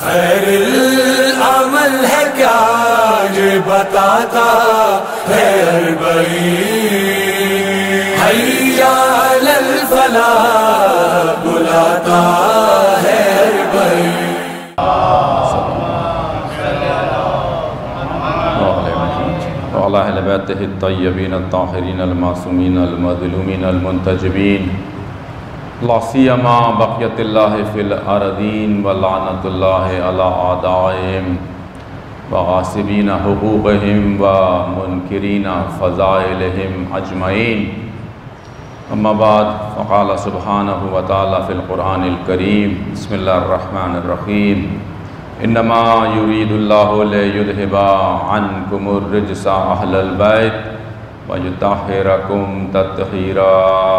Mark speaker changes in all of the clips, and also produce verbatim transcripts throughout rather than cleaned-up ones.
Speaker 1: خیر العمل ہے کیا یہ بتاتا ہے اربعین، حیا علی الفلاح بلاتا ہے اربعین۔
Speaker 2: وعلى أهل بيته الطيبين الطاهرين المعصومين المظلومين المنتجبين، لا سيما بقية الله في الأرضين، ولعنة الله على أعدائهم وغاصبين حقوقهم ومنكرين فضائلهم أجمعين. أما بعد، فقال سبحانه وتعالى في القرآن الكريم: بسم الله الرحمن الرحيم، انما يريد الله ليذهب عنكم الرجس اهل البيت ويطهركم تطهيرا.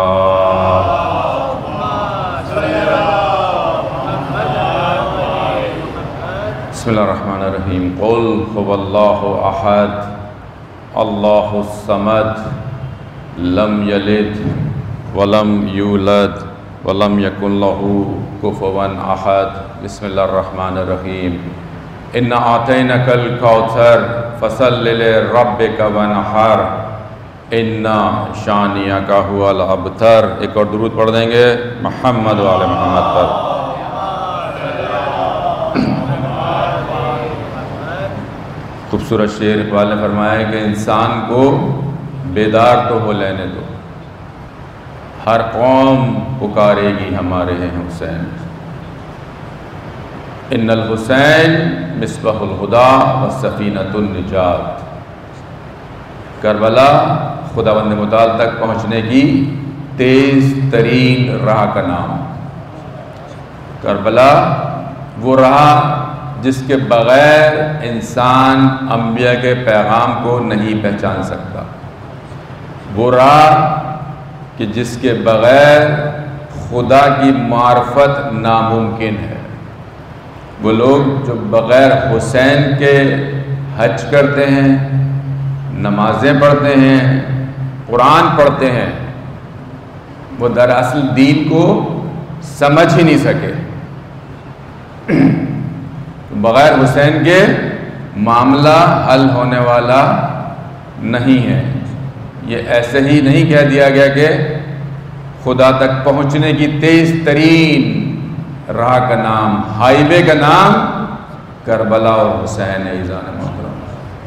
Speaker 2: بسم الله الرحمن الرحيم. قل هو الله احد الله الصمد لم يلد ولم يولد ولم يكن له كفوا احد. بسم الله الرحمن الرحيم. انا اعطيناك الكوثر فصل لربك وانحر ان شانئك هو الابتر. ایک اور درود پڑھ دیں گے محمد و آل محمد پر. خوبصورت شعر اقبال نے فرمایا ہے کہ انسان کو بیدار تو ہو لینے دو، ہر قوم پکارے گی ہمارے ہیں حسین. ان الحسین مصباح الہدی و سفینۃ النجات. کربلا خداوند متعال تک پہنچنے کی تیز ترین راہ کا نام. کربلا وہ راہ جس کے بغیر انسان انبیاء کے پیغام کو نہیں پہچان سکتا، وہ راہ کہ جس کے بغیر خدا کی معرفت ناممکن ہے. وہ لوگ جو بغیر حسین کے حج کرتے ہیں، نمازیں پڑھتے ہیں، قرآن پڑھتے ہیں، وہ دراصل دین کو سمجھ ہی نہیں سکے. بغیر حسین کے معاملہ حل ہونے والا نہیں ہے. یہ ایسے ہی نہیں کہہ دیا گیا کہ خدا تک پہنچنے کی تیز ترین راہ کا نام، ہائی وے کا نام کربلا اور حسین عزیزان محترم.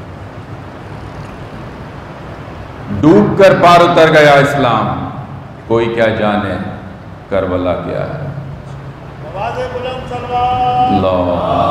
Speaker 2: ڈوب کر پار اتر گیا اسلام، کوئی کیا جانے کربلا کیا ہے. اللہ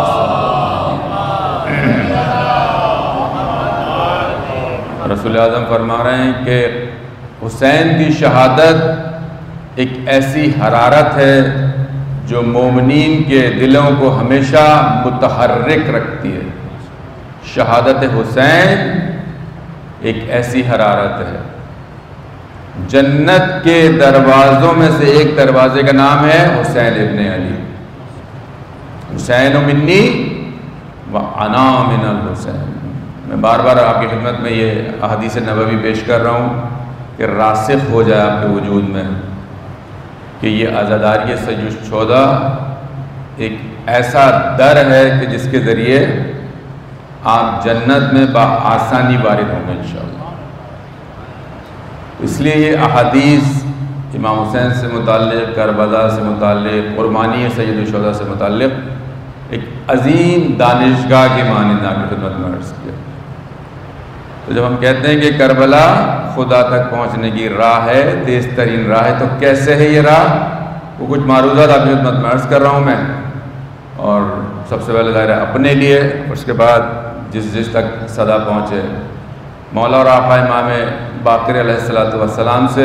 Speaker 2: رسول اعظم فرما رہے ہیں کہ حسین کی شہادت ایک ایسی حرارت ہے جو مومنین کے دلوں کو ہمیشہ متحرک رکھتی ہے. شہادت حسین ایک ایسی حرارت ہے. جنت کے دروازوں میں سے ایک دروازے کا نام ہے حسین ابن علی. حسین منی و انا من الحسین. میں بار بار آپ کی خدمت میں یہ احادیث نبوی پیش کر رہا ہوں کہ راسخ ہو جائے آپ کے وجود میں کہ یہ عزاداری سیوش چودہ ایک ایسا در ہے کہ جس کے ذریعے آپ جنت میں بآسانی وارد ہوں گے انشاءاللہ. اس لیے یہ احادیث امام حسین سے متعلق، کربلا سے متعلق، قربانی سید الشہداء سے متعلق ایک عظیم دانشگاہ کی مانند آپ کی خدمت میں عرض کیا. تو جب ہم کہتے ہیں کہ کربلا خدا تک پہنچنے کی راہ ہے، تیز ترین راہ ہے، تو کیسے ہے یہ راہ؟ وہ کچھ معروضات آپ کی خدمت میں عرض کر رہا ہوں میں، اور سب سے پہلے ظاہر ہے اپنے لیے، اس کے بعد جس جس تک صدا پہنچے. مولا اور آقا امام باقر علیہ الصلوۃ والسلام سے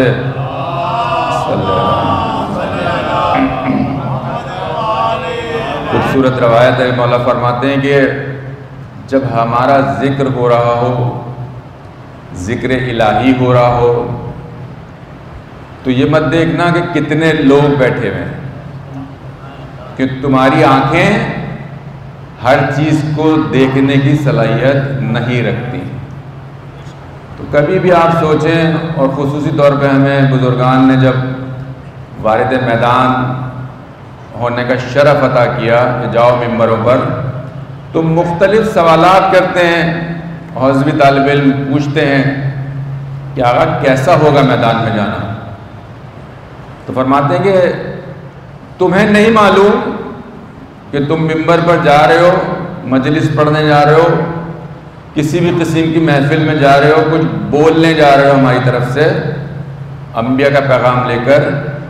Speaker 2: خوبصورت روایت ہے. مولا فرماتے ہیں کہ جب ہمارا ذکر ہو رہا ہو، ذکر الہی ہو رہا ہو، تو یہ مت دیکھنا کہ کتنے لوگ بیٹھے ہوئے ہیں، کہ تمہاری آنکھیں ہر چیز کو دیکھنے کی صلاحیت نہیں رکھتی. تو کبھی بھی آپ سوچیں، اور خصوصی طور پہ ہمیں بزرگان نے جب وارد میدان ہونے کا شرف عطا کیا کہ جاؤ ممبروں پر، تو مختلف سوالات کرتے ہیں، حوزوی طالب علم پوچھتے ہیں کہ آقا کیسا ہوگا میدان میں جانا؟ تو فرماتے ہیں کہ تمہیں نہیں معلوم کہ تم ممبر پر جا رہے ہو، مجلس پڑھنے جا رہے ہو، کسی بھی قسم کی محفل میں جا رہے ہو، کچھ بولنے جا رہے ہو ہماری طرف سے انبیاء کا پیغام لے کر،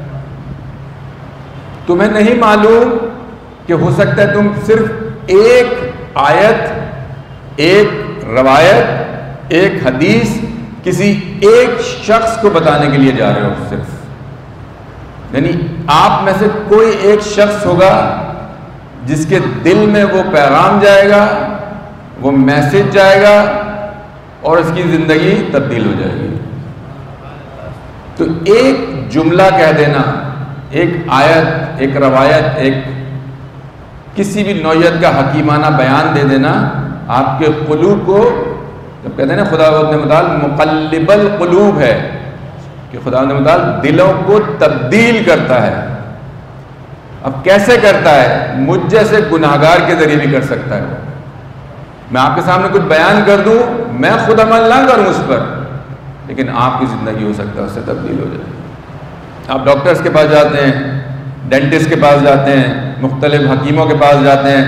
Speaker 2: تمہیں نہیں معلوم کہ ہو سکتا ہے تم صرف ایک آیت، ایک روایت، ایک حدیث کسی ایک شخص کو بتانے کے لیے جا رہے ہو صرف، یعنی آپ میں سے کوئی ایک شخص ہوگا جس کے دل میں وہ پیغام جائے گا، وہ میسج جائے گا اور اس کی زندگی تبدیل ہو جائے گی۔ تو ایک جملہ کہہ دینا، ایک آیت، ایک روایت، ایک کسی بھی نوعیت کا حکیمانہ بیان دے دینا آپ کے قلوب کو، جب کہتے ہیں نا خدا نے متعال مقلب القلوب ہے کہ خدا نے متعال دلوں کو تبدیل کرتا ہے۔ اب کیسے کرتا ہے؟ مجھ جیسے گناہگار کے ذریعے بھی کر سکتا ہے۔ میں آپ کے سامنے کچھ بیان کر دوں، میں خود عمل نہ کروں اس پر، لیکن آپ کی زندگی ہو سکتا ہے اس سے تبدیل ہو جائے۔ آپ ڈاکٹرز کے پاس جاتے ہیں، ڈینٹسٹ کے پاس جاتے ہیں، مختلف حکیموں کے پاس جاتے ہیں،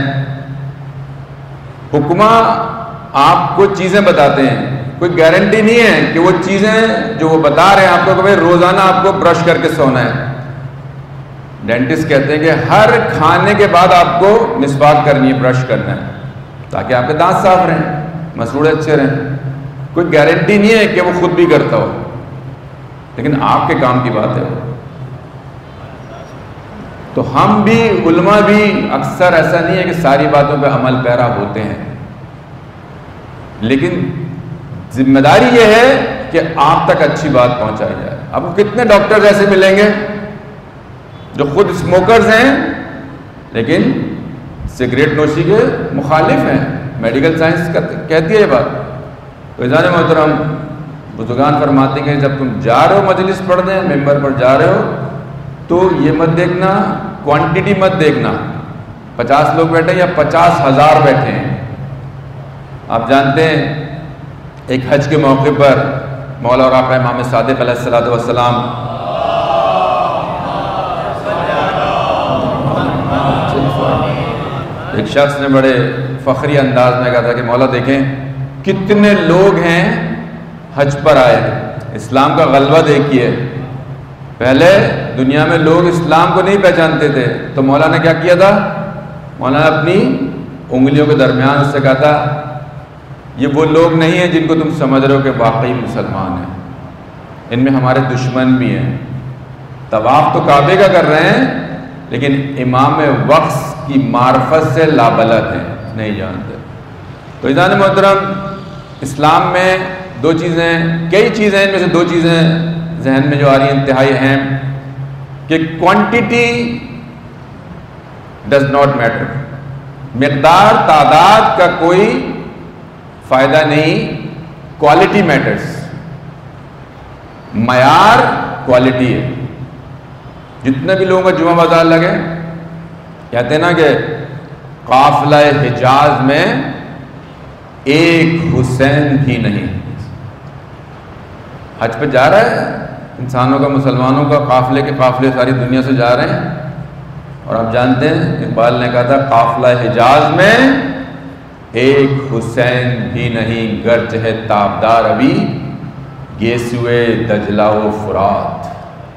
Speaker 2: حکمہ آپ کو چیزیں بتاتے ہیں، کوئی گارنٹی نہیں ہے کہ وہ چیزیں جو وہ بتا رہے ہیں آپ کو کہ بھائی روزانہ آپ کو برش کر کے سونا ہے۔ ڈینٹسٹ کہتے ہیں کہ ہر کھانے کے بعد آپ کو مسواک کرنی ہے، برش کرنا ہے تاکہ آپ کے دانت صاف رہیں، مسوڑے اچھے رہیں۔ کوئی گارنٹی نہیں ہے کہ وہ خود بھی کرتا ہو، لیکن آپ کے کام کی بات ہے۔ تو ہم بھی، علماء بھی اکثر ایسا نہیں ہے کہ ساری باتوں پہ عمل پیرا ہوتے ہیں، لیکن ذمہ داری یہ ہے کہ آپ تک اچھی بات پہنچائی جائے۔ آپ کو کتنے ڈاکٹر ایسے ملیں گے جو خود اسموکرز ہیں لیکن سگریٹ نوشی کے مخالف ہیں، میڈیکل سائنس کہتی ہے یہ بات۔ تو عزیزان محترم، بزرگان فرماتے ہیں کہ جب تم جا رہے ہو مجلس پڑھنے، ممبر پر جا رہے ہو، تو یہ مت دیکھنا، کوانٹٹی مت دیکھنا، پچاس لوگ بیٹھے یا پچاس ہزار بیٹھے ہیں۔ آپ جانتے ہیں ایک حج کے موقع پر مولا اور آقا امام صادق علیہ الصلوۃ والسلام ایک شخص نے بڑے فخری انداز میں کہا تھا کہ مولا دیکھیں کتنے لوگ ہیں حج پر آئے، اسلام کا غلبہ دیکھیے۔ پہلے دنیا میں لوگ اسلام کو نہیں پہچانتے تھے، تو مولا نے کیا کیا تھا؟ مولا نے اپنی انگلیوں کے درمیان اس سے کہا تھا یہ وہ لوگ نہیں ہیں جن کو تم سمجھ رہے ہو کہ واقعی مسلمان ہیں، ان میں ہمارے دشمن بھی ہیں۔ طواف تو کعبے کا کر رہے ہیں لیکن امام وقت کی معرفت سے لابلد ہیں، نہیں جانتے۔ تو عزیزان محترم، اسلام میں دو چیزیں، کئی چیزیں، ان میں سے دو چیزیں ذہن میں جو آ رہی ہیں انتہائی اہم، کہ کوانٹٹی ڈز ناٹ میٹر، مقدار تعداد کا کوئی فائدہ نہیں، کوالٹی میٹرز، معیار کوالٹی ہے۔ جتنے بھی لوگوں کا جمعہ بازار لگے، کہتے ہیں نا کہ قافلہ حجاز میں ایک حسین بھی نہیں۔ حج پہ جا رہا ہے انسانوں کا، مسلمانوں کا قافلے کے قافلے ساری دنیا سے جا رہے ہیں، اور آپ جانتے ہیں اقبال نے کہا تھا قافلہ حجاز میں ایک حسین بھی نہیں، گرچہ ہے تابدار ابھی گیسوئے دجلہ و فرات۔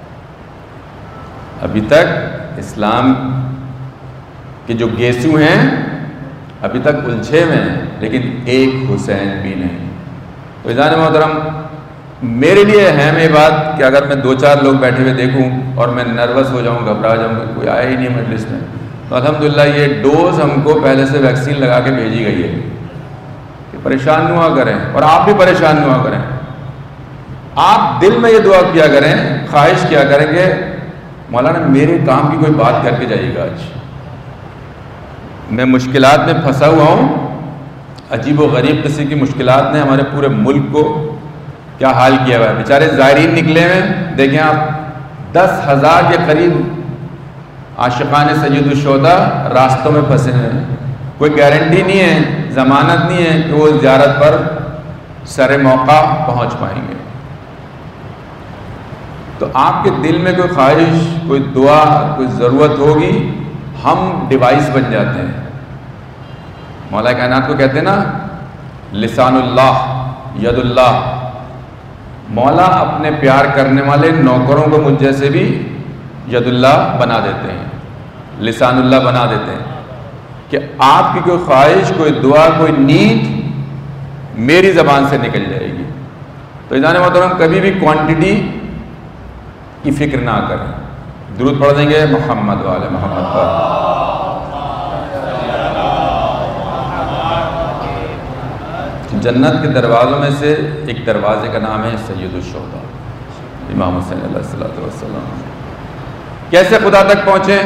Speaker 2: ابھی تک اسلام کے جو گیسو ہیں ابھی تک الجھے ہوئے ہیں، لیکن ایک حسین بھی نہیں۔ تو عزیزان محترم، میرے لیے اہم یہ بات کہ اگر میں دو چار لوگ بیٹھے ہوئے دیکھوں اور میں نروس ہو جاؤں، گھبرا جاؤں کہ کوئی آیا ہی نہیں مجلس میں، تو الحمدللہ یہ ڈوز ہم کو پہلے سے ویکسین لگا کے بھیجی گئی ہے کہ پریشان نہ ہوا کریں، اور آپ بھی پریشان نہ ہوا کریں۔ آپ دل میں یہ دعا کیا کریں، خواہش کیا کریں کہ مولانا میرے کام کی کوئی بات کر کے جائیے گا، آج میں مشکلات میں پھنسا ہوا ہوں، عجیب و غریب قسم کی مشکلات نے ہمارے پورے ملک کو کیا حال کیا ہوا ہے۔ بیچارے زائرین نکلے ہیں، دیکھیں آپ دس ہزار کے قریب عاشقان سید الشہداء راستوں میں پھنسے ہیں، کوئی گارنٹی نہیں ہے، ضمانت نہیں ہے کہ وہ زیارت پر سر موقع پہنچ پائیں گے۔ تو آپ کے دل میں کوئی خواہش، کوئی دعا، کوئی ضرورت ہوگی، ہم ڈیوائس بن جاتے ہیں۔ مولا کائنات کو کہتے ہیں نا لسان اللہ، ید اللہ، مولا اپنے پیار کرنے والے نوکروں کو مجھ جیسے بھی ید اللہ بنا دیتے ہیں، لسان اللہ بنا دیتے ہیں، کہ آپ کی کوئی خواہش، کوئی دعا، کوئی نیڈ میری زبان سے نکل جائے گی۔ تو عزیزان محترم کبھی بھی کوانٹٹی کی فکر نہ کریں، درود پڑھ دیں گے محمد والے محمد پر۔ جنت کے دروازوں میں سے ایک دروازے کا نام ہے سید الشہداء، امام حسین علیہ الصلوۃ والسلام۔ کیسے خدا تک پہنچے؟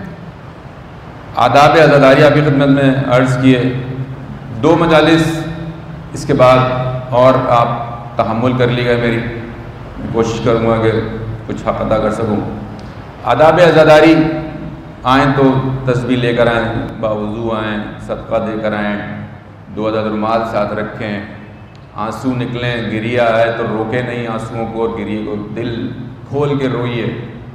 Speaker 2: آداب عزاداری آپ کی خدمت میں عرض کیے، دو مجالس اس کے بعد اور آپ تحمل کر لیے گا، میری کوشش کروں گا کہ کچھ حق ادا کر سکوں۔ آداب عزاداری، آئیں تو تسبیح لے کر آئیں، باوضو آئیں، صدقہ دے کر آئیں، دو عدد رومال ساتھ رکھیں، آنسو نکلیں، گریا آئے تو روکے نہیں آنسوؤں کو اور گریے کو، دل کھول کے روئیے،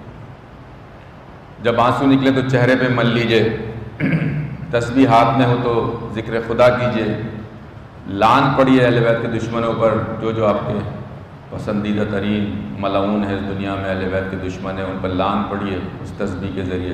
Speaker 2: جب آنسو نکلے تو چہرے پہ مل لیجئے، تسبیح ہاتھ میں ہو تو ذکر خدا کیجئے، لعن پڑھیے اہل بیت کے دشمنوں پر، جو جو آپ کے پسندیدہ ترین ملعون ہے اس دنیا میں، اہل بیت کے دشمن ہیں، ان پر لعن پڑھیے اس تسبیح کے ذریعے۔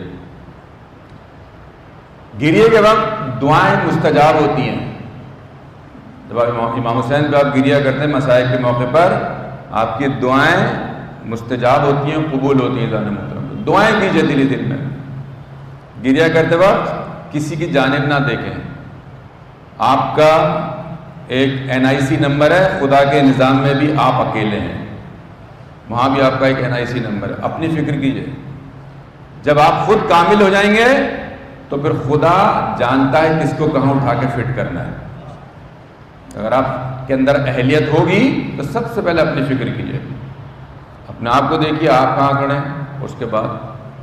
Speaker 2: گریے کے وقت دعائیں مستجاب ہوتی ہیں، جب آپ امام حسین پہ آپ گریا کرتے ہیں مسائل کے موقع پر، آپ کی دعائیں مستجاب ہوتی ہیں، قبول ہوتی ہیں۔ جان محترم دعائیں کیجئے دلی دل میں، گریا کرتے وقت کسی کی جانب نہ دیکھیں۔ آپ کا ایک این آئی سی نمبر ہے، خدا کے نظام میں بھی آپ اکیلے ہیں، وہاں بھی آپ کا ایک این آئی سی نمبر ہے، اپنی فکر کیجئے۔ جب آپ خود کامل ہو جائیں گے تو پھر خدا جانتا ہے کس کو کہاں اٹھا کے فٹ کرنا ہے۔ اگر آپ کے اندر اہلیت ہوگی تو سب سے پہلے اپنی فکر کیجئے، اپنے آپ کو دیکھیے آپ کہاں کھڑے ہیں، اس کے بعد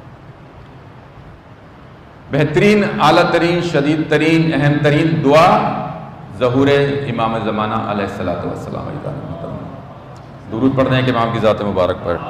Speaker 2: بہترین، اعلیٰ ترین، شدید ترین، اہم ترین دعا ظہور امام زمانہ علیہ الصلوۃ والسلام۔ درود پڑھتے ہیں کہ امام کی ذات مبارک پر۔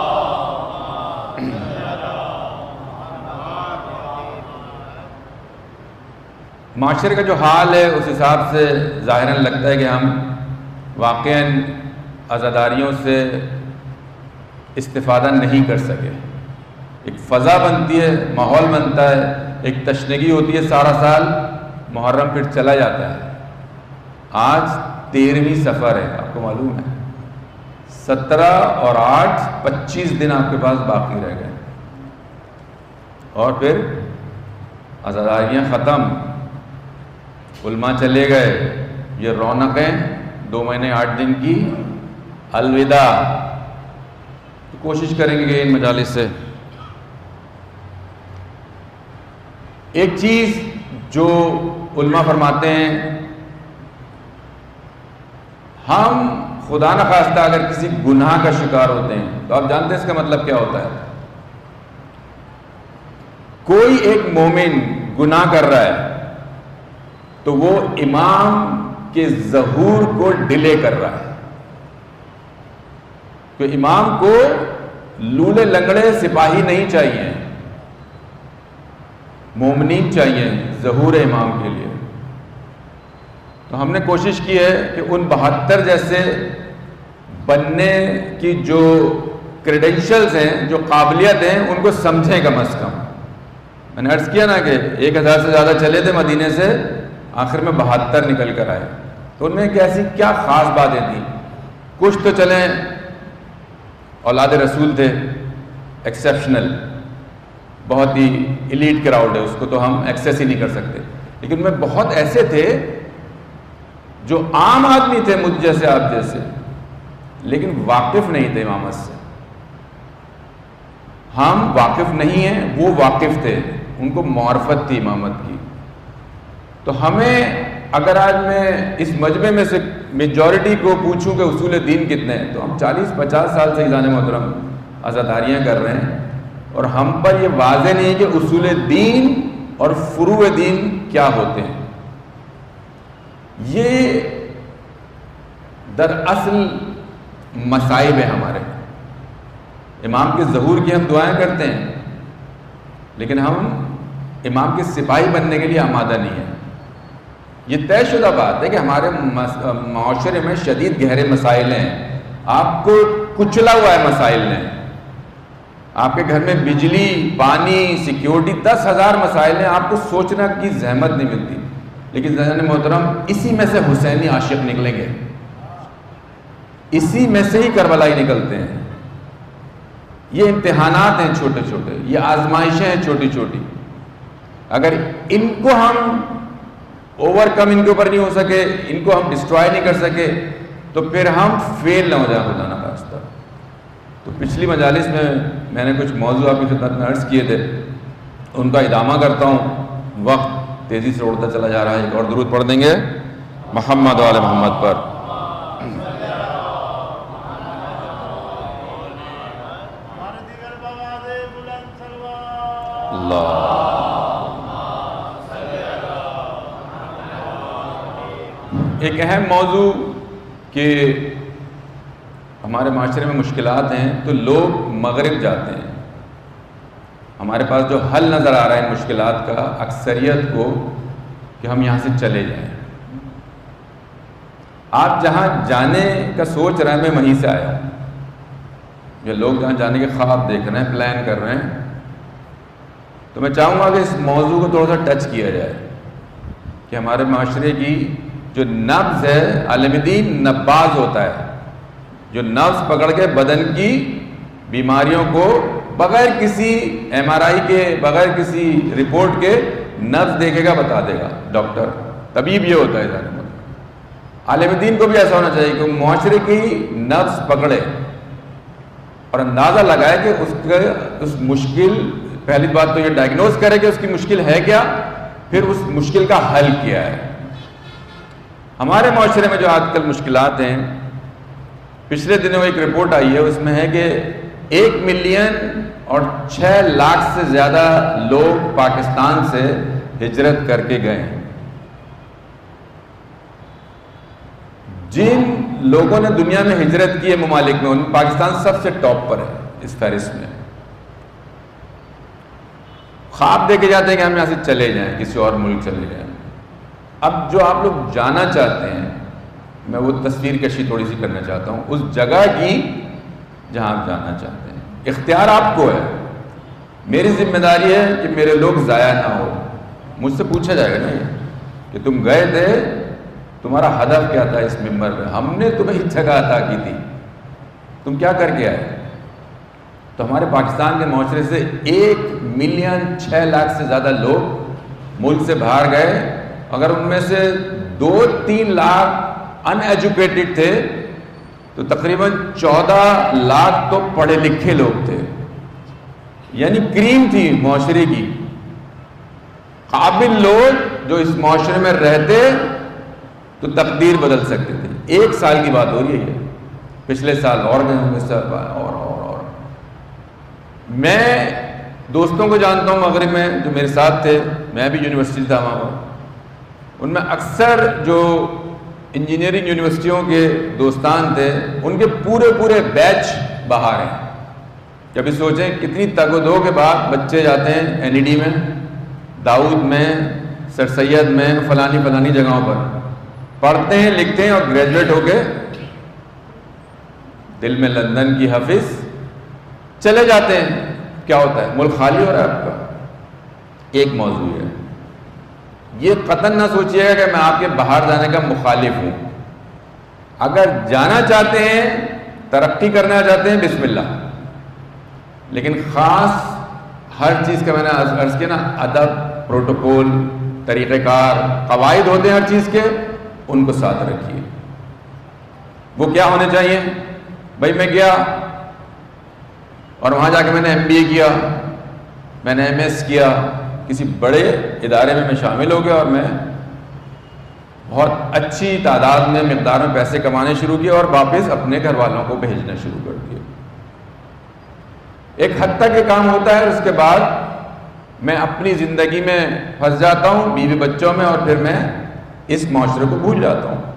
Speaker 2: معاشرے کا جو حال ہے اس حساب سے ظاہراً لگتا ہے کہ ہم واقعاً عزاداریوں سے استفادہ نہیں کر سکے۔ ایک فضا بنتی ہے، ماحول بنتا ہے، ایک تشنگی ہوتی ہے سارا سال، محرم پھر چلا جاتا ہے۔ آج تیرہویں سفر ہے، آپ کو معلوم ہے، سترہ اور آٹھ پچیس دن آپ کے پاس باقی رہ گئے، اور پھر عزاداریاں ختم، علماء چلے گئے، یہ رونقیں دو مہینے آٹھ دن کی الوداع۔ تو کوشش کریں گے کہ ان مجالس سے ایک چیز جو علماء فرماتے ہیں، ہم خدا نخواستہ اگر کسی گناہ کا شکار ہوتے ہیں تو آپ جانتے ہیں اس کا مطلب کیا ہوتا ہے؟ کوئی ایک مومن گناہ کر رہا ہے تو وہ امام کے ظہور کو ڈیلے کر رہا ہے، تو امام کو لولے لنگڑے سپاہی نہیں چاہیے، مومنین چاہیے ظہور امام کے لیے۔ تو ہم نے کوشش کی ہے کہ ان بہتر جیسے بننے کی جو کریڈنشلز ہیں، جو قابلیت ہیں، ان کو سمجھیں کم از کم۔ میں نے عرض کیا نا کہ ایک ہزار سے زیادہ چلے تھے مدینے سے، آخر میں بہتر نکل کر آئے، تو ان میں کیسی کیا خاص باتیں تھیں؟ کچھ تو چلیں اولاد رسول تھے، ایکسیپشنل، بہت ہی ایلیٹ کراؤڈ ہے، اس کو تو ہم ایکسیس ہی نہیں کر سکتے، لیکن ان میں بہت ایسے تھے جو عام آدمی تھے، مجھ جیسے آپ جیسے، لیکن واقف نہیں تھے امامت سے۔ ہم واقف نہیں ہیں، وہ واقف تھے، ان کو معرفت تھی امامت کی۔ تو ہمیں اگر آج میں اس مجمع میں سے میجورٹی کو پوچھوں کہ اصول دین کتنے ہیں، تو ہم چالیس پچاس سال سے عزیزان محترم عزاداریاں کر رہے ہیں، اور ہم پر یہ واضح نہیں ہے کہ اصول دین اور فروع دین کیا ہوتے ہیں. یہ دراصل مصائب ہیں ہمارے. امام کے ظہور کی ہم دعائیں کرتے ہیں لیکن ہم امام کے سپاہی بننے کے لیے آمادہ نہیں ہیں. یہ طے شدہ بات ہے کہ ہمارے معاشرے میں شدید گہرے مسائل ہیں. آپ کو کچلا ہوا ہے مسائل نے. آپ کے گھر میں بجلی، پانی، سیکیورٹی، دس ہزار مسائل ہیں. آپ کو سوچنا کی زحمت نہیں ملتی. لیکن ذہن محترم اسی میں سے حسینی عاشق نکلیں گے، اسی میں سے ہی کربلائی نکلتے ہیں. یہ امتحانات ہیں چھوٹے چھوٹے، یہ آزمائشیں ہیں چھوٹی چھوٹی. اگر ان کو ہم اوور کم ان کے اوپر نہیں ہو سکے، ان کو ہم ڈسٹرائے نہیں کر سکے تو پھر ہم فیل نہ ہو جائیں خدا نہ خواستہ. تو پچھلی مجالس میں میں نے کچھ موضوع آپ کی خدمت میں عرض کیے تھے، ان کا ادامہ کرتا ہوں. وقت تیزی سے اڑتا چلا جا رہا ہے. ایک اور درود پڑھ دیں گے محمد وعلی محمد پر. اللہ ایک اہم موضوع کہ ہمارے معاشرے میں مشکلات ہیں تو لوگ مغرب جاتے ہیں. ہمارے پاس جو حل نظر آ رہا ہے ان مشکلات کا اکثریت کو کہ ہم یہاں سے چلے جائیں. آپ جہاں جانے کا سوچ رہے ہیں میں وہیں سے آیا ہوں. جو لوگ جہاں جانے کے خواب دیکھ رہے ہیں، پلان کر رہے ہیں، تو میں چاہوں گا کہ اس موضوع کو تھوڑا سا ٹچ کیا جائے کہ ہمارے معاشرے کی جو نبض ہے، عالم دین نباز ہوتا ہے، جو نبض پکڑ کے بدن کی بیماریوں کو بغیر کسی ایم آر آئی کے، بغیر کسی رپورٹ کے نبض دیکھے گا، بتا دے گا ڈاکٹر. طبیب یہ ہوتا ہے. عالم دین کو بھی ایسا ہونا چاہیے کہ معاشرے کی نبض پکڑے اور اندازہ لگائے کہ اس کے اس مشکل، پہلی بات تو یہ ڈائگنوز کرے کہ اس کی مشکل ہے کیا، پھر اس مشکل کا حل کیا ہے. ہمارے معاشرے میں جو آج کل مشکلات ہیں، پچھلے دنوں ایک رپورٹ آئی ہے، اس میں ہے کہ ایک ملین اور چھ لاکھ سے زیادہ لوگ پاکستان سے ہجرت کر کے گئے ہیں. جن لوگوں نے دنیا میں ہجرت کی ہے ممالک میں، ان پاکستان سب سے ٹاپ پر ہے اس فہرست میں. خواب دے کے جاتے ہیں کہ ہم یہاں سے چلے جائیں، کسی اور ملک چلے جائیں. اب جو آپ لوگ جانا چاہتے ہیں، میں وہ تصویر کشی تھوڑی سی کرنا چاہتا ہوں اس جگہ کی جہاں آپ جانا چاہتے ہیں. اختیار آپ کو ہے. میری ذمہ داری ہے کہ میرے لوگ ضائع نہ ہو. مجھ سے پوچھا جائے گا نا یہ کہ تم گئے تھے، تمہارا ہدف کیا تھا اس ممبر میں، ہم نے تمہیں جگہ عطا کی تھی، تم کیا کر کے آئے. تو ہمارے پاکستان کے معاشرے سے ایک ملین چھ لاکھ سے زیادہ لوگ ملک سے باہر گئے. اگر ان میں سے دو تین لاکھ ان ایجوکیٹڈ تھے تو تقریباً چودہ لاکھ تو پڑھے لکھے لوگ تھے. یعنی کریم تھی معاشرے کی، قابل لوگ جو اس معاشرے میں رہتے تو تقدیر بدل سکتے تھے. ایک سال کی بات ہو رہی ہے، پچھلے سال اور گئے ہوں گے سب اور اور اور میں دوستوں کو جانتا ہوں مغرب میں جو میرے ساتھ تھے، میں بھی یونیورسٹی تھا وہاں پر. ان میں اکثر جو انجینئرنگ یونیورسٹیوں کے دوستان تھے ان کے پورے پورے بیچ باہر ہیں. کبھی سوچیں کتنی تگ و دو کے بعد بچے جاتے ہیں این ای ڈی میں، داؤد میں، سر سید میں، فلانی فلانی جگہوں پر پڑھتے ہیں، لکھتے ہیں اور گریجویٹ ہو کے دل میں لندن کی حافظ چلے جاتے ہیں. کیا ہوتا ہے؟ ملک خالی ہو رہا ہے آپ کا. ایک موضوع ہے یہ، قطعاً نہ سوچیے گا کہ میں آپ کے باہر جانے کا مخالف ہوں. اگر جانا چاہتے ہیں، ترقی کرنا چاہتے ہیں، بسم اللہ. لیکن خاص ہر چیز کا میں نے عرض کیا نا، ادب، پروٹوکول، طریقہ کار، قواعد ہوتے ہیں ہر چیز کے، ان کو ساتھ رکھیے. وہ کیا ہونے چاہیے؟ بھائی میں گیا اور وہاں جا کے میں نے ایم بی اے کیا، میں نے ایم ایس کیا، کسی بڑے ادارے میں میں شامل ہو گیا اور میں بہت اچھی تعداد میں مقدار میں پیسے کمانے شروع کیے اور واپس اپنے گھر والوں کو بھیجنا شروع کر دیا. ایک حد تک یہ کام ہوتا ہے، اور اس کے بعد میں اپنی زندگی میں پھنس جاتا ہوں، بیوی بچوں میں، اور پھر میں اس معاشرے کو بھول جاتا ہوں،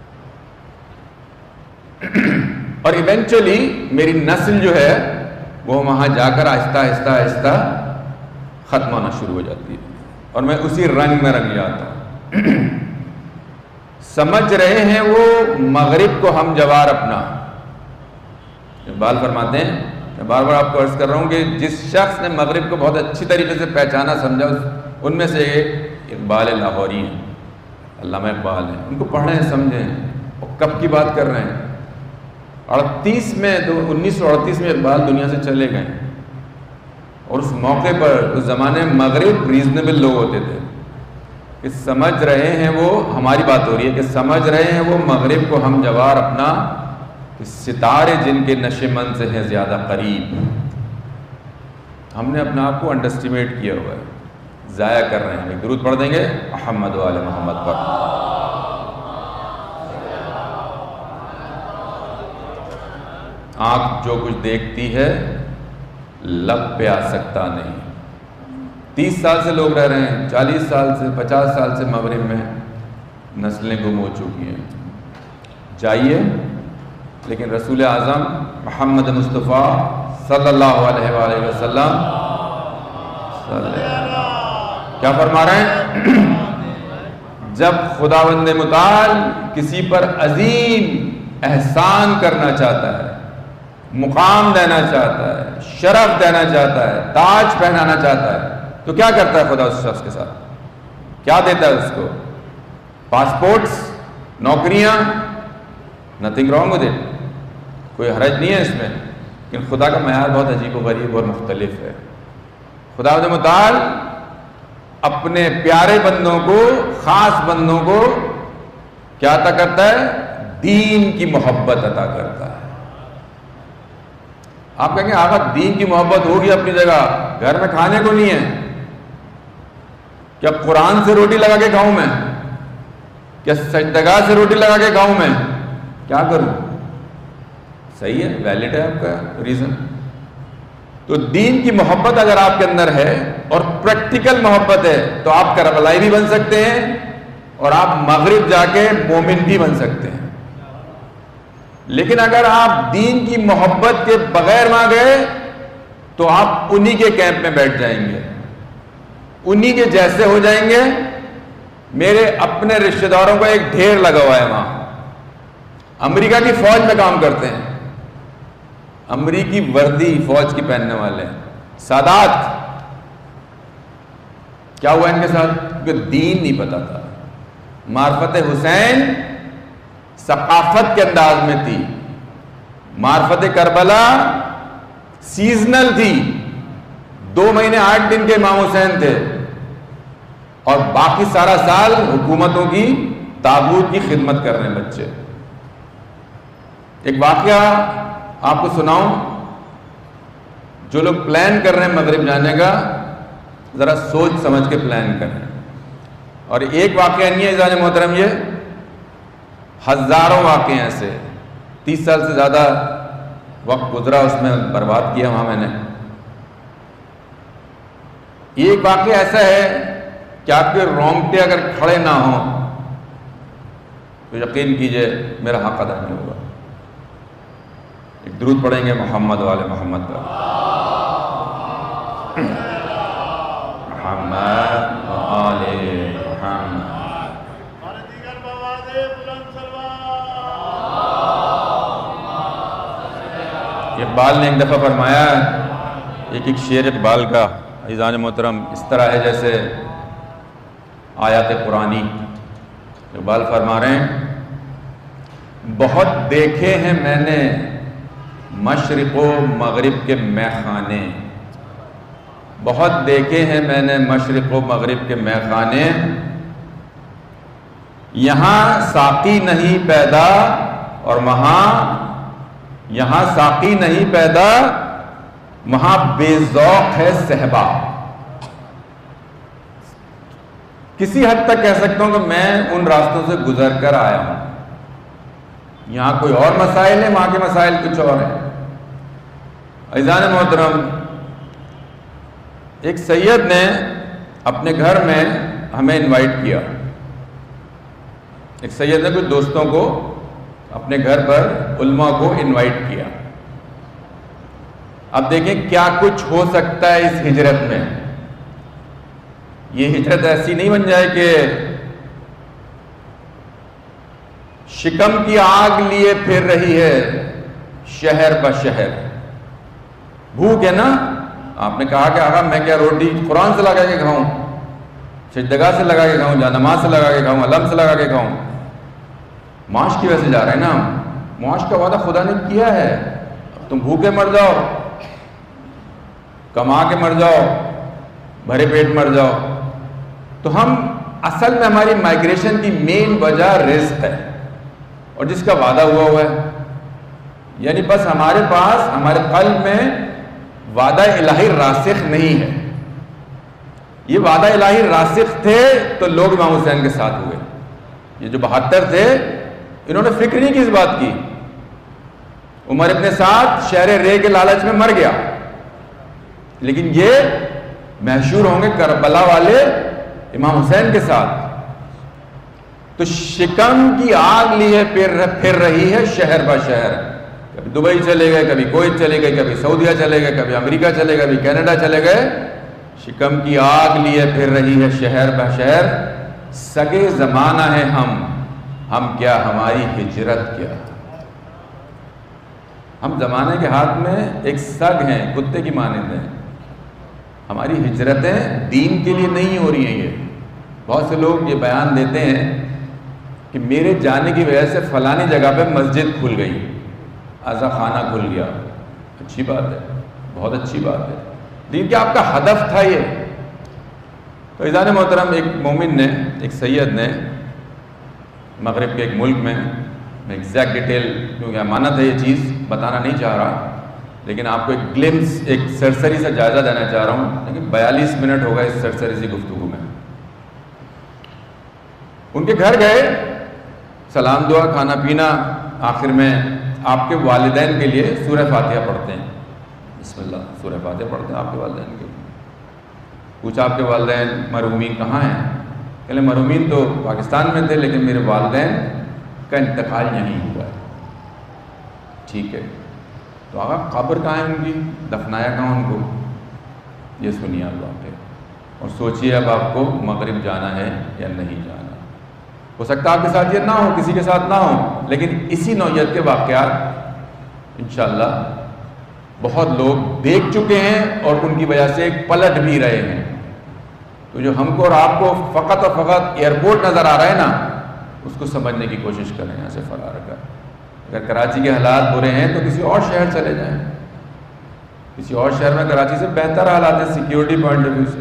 Speaker 2: اور ایونچولی میری نسل جو ہے وہ وہاں جا کر آہستہ آہستہ آہستہ ختم ہونا شروع ہو جاتی ہے، اور میں اسی رنگ میں رنگ جاتا ہوں۔ سمجھ رہے ہیں وہ مغرب کو ہم جوار اپنا، اقبال فرماتے ہیں، میں بار بار آپ کو عرض کر رہا ہوں کہ جس شخص نے مغرب کو بہت اچھی طریقے سے پہچانا سمجھا، ان میں سے ایک اقبال لاہوری ہیں، علامہ اقبال ہیں۔ ان کو پڑھیں سمجھیں، اور کب کی بات کر رہے ہیں؟ اڑتیس میں انیس سو اڑتیس میں اقبال دنیا سے چلے گئے، اور اس موقع پر اس زمانے میں مغرب ریزنیبل لوگ ہوتے تھے کہ سمجھ رہے ہیں وہ، ہماری بات ہو رہی ہے کہ سمجھ رہے ہیں وہ مغرب کو ہم جوار اپنا، کہ ستارے جن کے نشے من سے ہیں زیادہ قریب۔ ہم نے اپنے آپ کو انڈر اسٹیمیٹ کیا ہوا ہے، ضائع کر رہے ہیں۔ ایک درود پڑھ دیں گے محمد و آل محمد پر۔ آنکھ جو کچھ دیکھتی ہے لب پہ آ سکتا نہیں۔ تیس سال سے لوگ رہ رہے ہیں، چالیس سال سے، پچاس سال سے مغرب میں نسلیں گم ہو چکی ہیں۔ جائیے، لیکن رسول اعظم محمد مصطفیٰ صلی اللہ علیہ وآلہ وسلم کیا فرما رہے ہیں؟ جب خداوند متعال کسی پر عظیم احسان کرنا چاہتا ہے، مقام دینا چاہتا ہے، شرف دینا چاہتا ہے، تاج پہنانا چاہتا ہے، تو کیا کرتا ہے خدا اس شخص کے ساتھ؟ کیا دیتا ہے اس کو؟ پاسپورٹس، نوکریاں، نتھنگ رانگ ود اٹ، کوئی حرج نہیں ہے اس میں، لیکن خدا کا معیار بہت عجیب و غریب اور مختلف ہے۔ خدا متعال اپنے پیارے بندوں کو، خاص بندوں کو کیا عطا کرتا ہے؟ دین کی محبت عطا کرتا ہے۔ آپ کہیں گے آقا دین کی محبت ہوگی اپنی جگہ، گھر میں کھانے کو نہیں ہے، کیا قرآن سے روٹی لگا کے کھاؤں میں؟ کیا سجدگاہ سے روٹی لگا کے کھاؤں میں؟ کیا کروں؟ صحیح ہے، ویلڈ ہے آپ کا ریزن۔ تو دین کی محبت اگر آپ کے اندر ہے اور پریکٹیکل محبت ہے تو آپ کربلائی بھی بن سکتے ہیں، اور آپ مغرب جا کے مومن بھی بن سکتے ہیں۔ لیکن اگر آپ دین کی محبت کے بغیر وہاں گئے تو آپ انہی کے کیمپ میں بیٹھ جائیں گے، انہی کے جیسے ہو جائیں گے۔ میرے اپنے رشتہ داروں کا ایک ڈھیر لگا ہوا ہے وہاں، امریکہ کی فوج میں کام کرتے ہیں، امریکی وردی فوج کی پہننے والے ہیں، سادات۔ کیا ہوا ان کے ساتھ؟ کیونکہ دین نہیں پتا تھا۔ معرفت حسین ثقافت کے انداز میں تھی، معرفت کربلا سیزنل تھی، دو مہینے آٹھ دن کے امام حسین تھے، اور باقی سارا سال حکومتوں کی تابوت کی خدمت کر رہے ہیں بچے۔ ایک واقعہ آپ کو سناؤں، جو لوگ پلان کر رہے ہیں مغرب جانے کا، ذرا سوچ سمجھ کے پلان کریں۔ اور ایک واقعہ نہیں ہے عزیزان محترم، یہ ہزاروں واقعے ایسے، تیس سال سے زیادہ وقت گزرا اس میں، برباد کیا وہاں میں نے۔ ایک واقعہ ایسا ہے کہ آپ کے رونگٹے اگر کھڑے نہ ہوں تو یقین کیجئے میرا حق ادا نہیں ہوگا۔ ایک درود پڑھیں گے محمد والے محمد پر۔ محمد والے محمد۔ اقبال نے ایک دفعہ فرمایا، ایک ایک شعر اقبال کا عزیزان محترم اس طرح ہے جیسے آیات قرآنی۔ اقبال فرما رہے ہیں، بہت دیکھے ہیں میں نے مشرق و مغرب کے میخانے، بہت دیکھے ہیں میں نے مشرق و مغرب کے میخانے، یہاں ساقی نہیں پیدا اور وہاں، یہاں ساقی نہیں پیدا وہاں بے ذوق ہے صحبا۔ کسی حد تک کہہ سکتا ہوں کہ میں ان راستوں سے گزر کر آیا ہوں، یہاں کوئی اور مسائل ہے، وہاں کے مسائل کچھ اور ہیں، عزیزان محترم، ایک سید نے اپنے گھر میں ہمیں انوائٹ کیا. ایک سید نے کچھ دوستوں کو اپنے گھر پر علماء کو انوائٹ کیا. اب دیکھیں کیا کچھ ہو سکتا ہے اس ہجرت میں. یہ ہجرت ایسی نہیں بن جائے کہ شکم کی آگ لیے پھر رہی ہے شہر بہ شہر. بھوک ہے نا، آپ نے کہا کہ آقا میں کیا روٹی قرآن سے لگا کے کھاؤں، سجدگاہ سے لگا کے کھاؤں، جانماز سے لگا کے کھاؤں، علم سے لگا کے کھاؤں. معاش کی وجہ سے جا رہے ہیں نا ہم. معاش کا وعدہ خدا نے کیا ہے. اب تم بھوکے مر جاؤ، کما کے مر جاؤ، بھرے پیٹ مر جاؤ. تو ہم اصل میں ہماری مائگریشن کی مین وجہ رزق ہے، اور جس کا وعدہ ہوا ہوا ہے. یعنی بس ہمارے پاس ہمارے قلب میں وعدہ الہی راسخ نہیں ہے. یہ وعدہ الہی راسخ تھے تو لوگ امام حسین کے ساتھ ہوئے. یہ جو بہتر تھے انہوں نے فکر نہیں کی اس بات کی. عمر ابن سعد شہر رے کے لالچ میں مر گیا، لیکن یہ محشور ہوں گے کربلا والے امام حسین کے ساتھ. تو شکم کی آگ لیے پھر رہی ہے شہر بہ شہر. کبھی دبئی چلے گئے، کبھی کویت چلے گئے، کبھی سعودیہ چلے گئے، کبھی امریکہ چلے گئے، کبھی کینیڈا چلے گئے. شکم کی آگ لیے پھر رہی ہے شہر بہ شہر. سگے زمانہ ہے ہم ہم کیا ہماری ہجرت کیا. ہم زمانے کے ہاتھ میں ایک سگ ہیں، کتے کی مانند ہیں. ہماری ہجرتیں دین کے لیے نہیں ہو رہی ہیں. یہ بہت سے لوگ یہ بیان دیتے ہیں کہ میرے جانے کی وجہ سے فلانی جگہ پہ مسجد کھل گئی، عزا خانہ کھل گیا. اچھی بات ہے، بہت اچھی بات ہے، لیکن کیا آپ کا ہدف تھا یہ؟ تو عزیزان محترم، ایک مومن نے، ایک سید نے مغرب کے ایک ملک میں، میں ایگزیکٹ ڈیٹیل کیونکہ امانت ہے یہ چیز بتانا نہیں چاہ رہا، لیکن آپ کو ایک گلمس، ایک سرسری سے جائزہ دینا چاہ رہا ہوں. لیکن بیالیس منٹ ہو گئے اس سرسری سی گفتگو میں. ان کے گھر گئے، سلام دعا، کھانا پینا. آخر میں آپ کے والدین کے لیے سورہ فاتحہ پڑھتے ہیں. بسم اللہ، سورہ فاتحہ پڑھتے ہیں آپ کے والدین کے لیے. پوچھا آپ کے والدین مرحومین کہاں ہیں؟ کہ مرحومین تو پاکستان میں تھے، لیکن میرے والدین کا انتقال یہیں ہوا ہے. ٹھیک ہے، تو آقا قبر کہاں ہے ان کی، دفنایا کہاں ان کو؟ یہ سنیے آپ واقعہ اور سوچیے اب آپ کو مغرب جانا ہے یا نہیں جانا. ہو سکتا ہے آپ کے ساتھ یہ نہ ہو، کسی کے ساتھ نہ ہو، لیکن اسی نوعیت کے واقعات انشاءاللہ بہت لوگ دیکھ چکے ہیں اور ان کی وجہ سے پلٹ بھی رہے ہیں. تو جو ہم کو اور آپ کو فقط اور فقط ایئرپورٹ نظر آ رہا ہے نا، اس کو سمجھنے کی کوشش کریں یہاں سے فرار کر. اگر کراچی کے حالات برے ہیں تو کسی اور شہر چلے جائیں. کسی اور شہر میں کراچی سے بہتر حالات ہیں سیکیورٹی پوائنٹ آف ویو سے.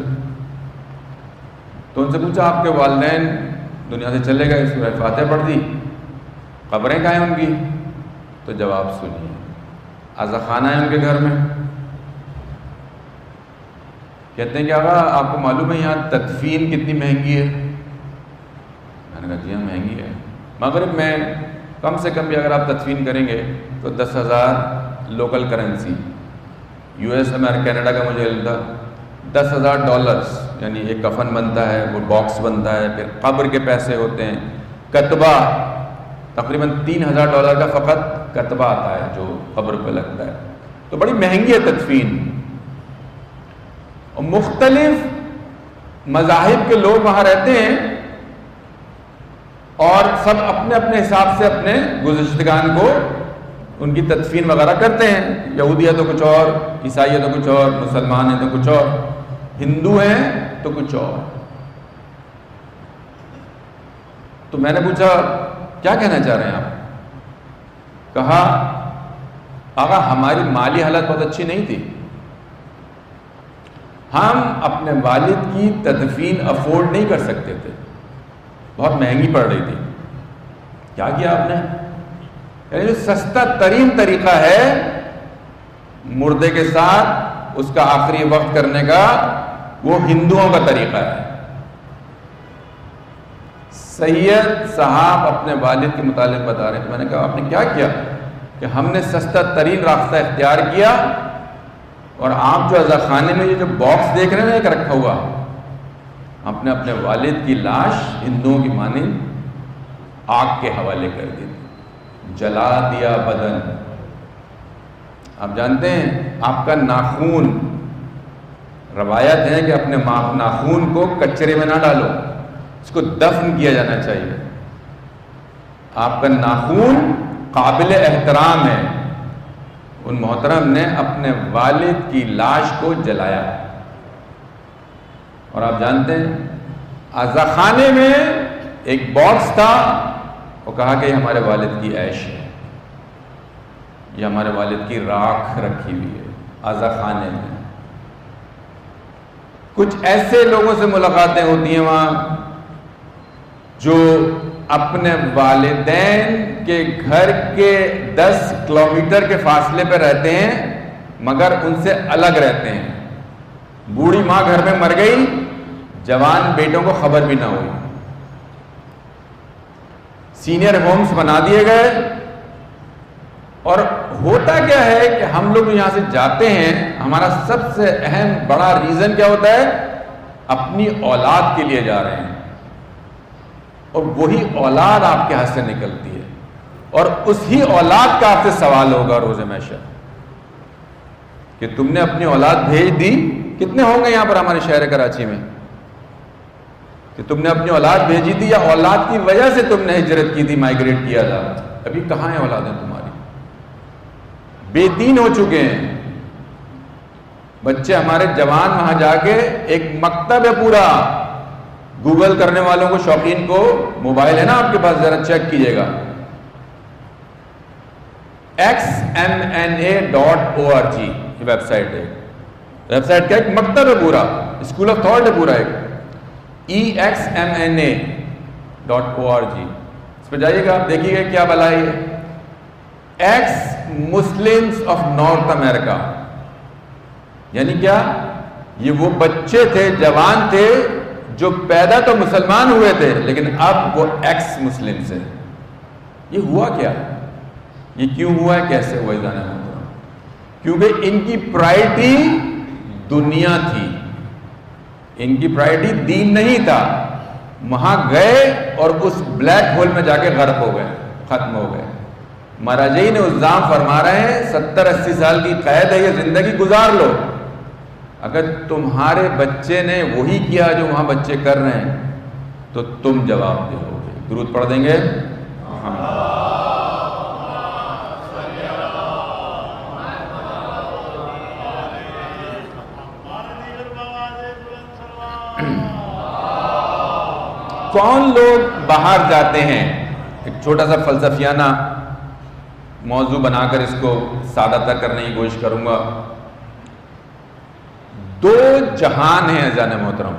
Speaker 2: تو ان سے پوچھا آپ کے والدین دنیا سے چلے گئے، سورہ فاتحہ پڑھ دی، قبریں کہاں ہیں ان کی؟ تو جواب سنیے، عزا خانہ ہے ان کے گھر میں. کہتے ہیں کہ آقا آپ کو معلوم ہے یہاں تدفین کتنی مہنگی ہے؟ میں نے کہا جی ہاں مہنگی ہے. مغرب میں کم سے کم بھی اگر آپ تدفین کریں گے تو دس ہزار لوکل کرنسی، یو ایس میں کینیڈا کا مجھے علم تھا، دس ہزار ڈالرز، یعنی ایک کفن بنتا ہے، وہ باکس بنتا ہے، پھر قبر کے پیسے ہوتے ہیں، کتبہ تقریباً تین ہزار ڈالر کا فقط کتبہ آتا ہے جو قبر پہ لگتا ہے. تو بڑی مہنگی ہے تدفین. اور مختلف مذاہب کے لوگ وہاں رہتے ہیں اور سب اپنے اپنے حساب سے اپنے گزشتگان کو ان کی تدفین وغیرہ کرتے ہیں. یہودی ہے تو کچھ اور، عیسائی ہے تو کچھ اور، مسلمان ہیں تو کچھ اور، ہندو ہیں تو کچھ اور. تو میں نے پوچھا کیا کہنا چاہ رہے ہیں آپ؟ کہا آقا ہماری مالی حالت بہت اچھی نہیں تھی، ہم اپنے والد کی تدفین افورڈ نہیں کر سکتے تھے، بہت مہنگی پڑ رہی تھی. کیا کیا آپ نے؟ یعنی جو سستا ترین طریقہ ہے مردے کے ساتھ اس کا آخری وقت کرنے کا، وہ ہندوؤں کا طریقہ ہے. سید صاحب اپنے والد کے متعلق بتا رہے ہیں. میں نے کہا آپ نے کیا کیا؟ کہ ہم نے سستا ترین راستہ اختیار کیا، اور آپ جو عزا خانے میں یہ جو باکس دیکھ رہے ہیں نا ایک رکھا ہوا، اپنے اپنے والد کی لاش ہندوؤں کی مانند آگ کے حوالے کر دی، جلا دیا بدن۔ آپ جانتے ہیں آپ کا ناخون، روایت ہے کہ اپنے ناخون کو کچرے میں نہ ڈالو، اس کو دفن کیا جانا چاہیے۔ آپ کا ناخون قابل احترام ہے، ان محترم نے اپنے والد کی لاش کو جلایا۔ اور آپ جانتے ہیں عزا خانے میں ایک باکس تھا، وہ کہا کہ یہ ہمارے والد کی عیش ہے، یہ ہمارے والد کی راکھ رکھی ہوئی ہے عزا خانے میں۔ کچھ ایسے لوگوں سے ملاقاتیں ہوتی ہیں وہاں جو اپنے والدین کے گھر کے دس کلومیٹر کے فاصلے پہ رہتے ہیں مگر ان سے الگ رہتے ہیں۔ بوڑھی ماں گھر میں مر گئی، جوان بیٹوں کو خبر بھی نہ ہوئی، سینئر ہومز بنا دیے گئے۔ اور ہوتا کیا ہے کہ ہم لوگ یہاں سے جاتے ہیں، ہمارا سب سے اہم بڑا ریزن کیا ہوتا ہے؟ اپنی اولاد کے لیے جا رہے ہیں، اور وہی اولاد آپ کے ہاتھ سے نکلتی ہے، اور اسی اولاد کا آپ سے سوال ہوگا روز محشر کہ تم نے اپنی اولاد بھیج دی۔ کتنے ہوں گے یہاں پر ہمارے شہر کراچی میں کہ تم نے اپنی اولاد بھیجی تھی، یا اولاد کی وجہ سے تم نے ہجرت کی تھی، مائیگریٹ کیا تھا؟ ابھی کہاں ہیں اولادیں تمہاری؟ بے دین ہو چکے ہیں بچے ہمارے جوان۔ وہاں جا کے ایک مکتب ہے پورا، گوگل کرنے والوں کو، شوقین کو موبائل ہے نا آپ کے پاس، ذرا چیک کیجئے گا، X M N A dot O R G یہ ویب سائٹ ہے۔ ویب سائٹ کا ایک مکتب ہے پورا، اسکول آف تھاٹ ہے پورا ایک، E X M N A dot O R G, اس پہ جائیے گا، آپ دیکھیے گا کیا بلائی ہے۔ Ex Muslims of North America, یعنی کیا؟ یہ وہ بچے تھے، جوان تھے جو پیدا تو مسلمان ہوئے تھے لیکن اب وہ ایکس مسلم سے۔ یہ ہوا کیا؟ یہ کیوں ہوا ہے؟ کیسے ہوا؟ جانا ہے کیونکہ ان کی پرائرٹی دنیا تھی، ان کی پرائرٹی دین نہیں تھا۔ وہاں گئے اور اس بلیک ہول میں جا کے غرق ہو گئے، ختم ہو گئے۔ مہاراجی نے الزام فرما رہے ہیں ستر اسی سال کی قید ہے، یہ زندگی گزار لو، اگر تمہارے بچے نے وہی کیا جو وہاں بچے کر رہے ہیں تو تم جواب دے ہو گے۔ درود پڑھ دیں گے؟ کون لوگ باہر جاتے ہیں؟ ایک چھوٹا سا فلسفیانہ موضوع بنا کر اس کو سادہ تر کرنے کی کوشش کروں گا۔ دو جہان ہیں عزیزان محترم،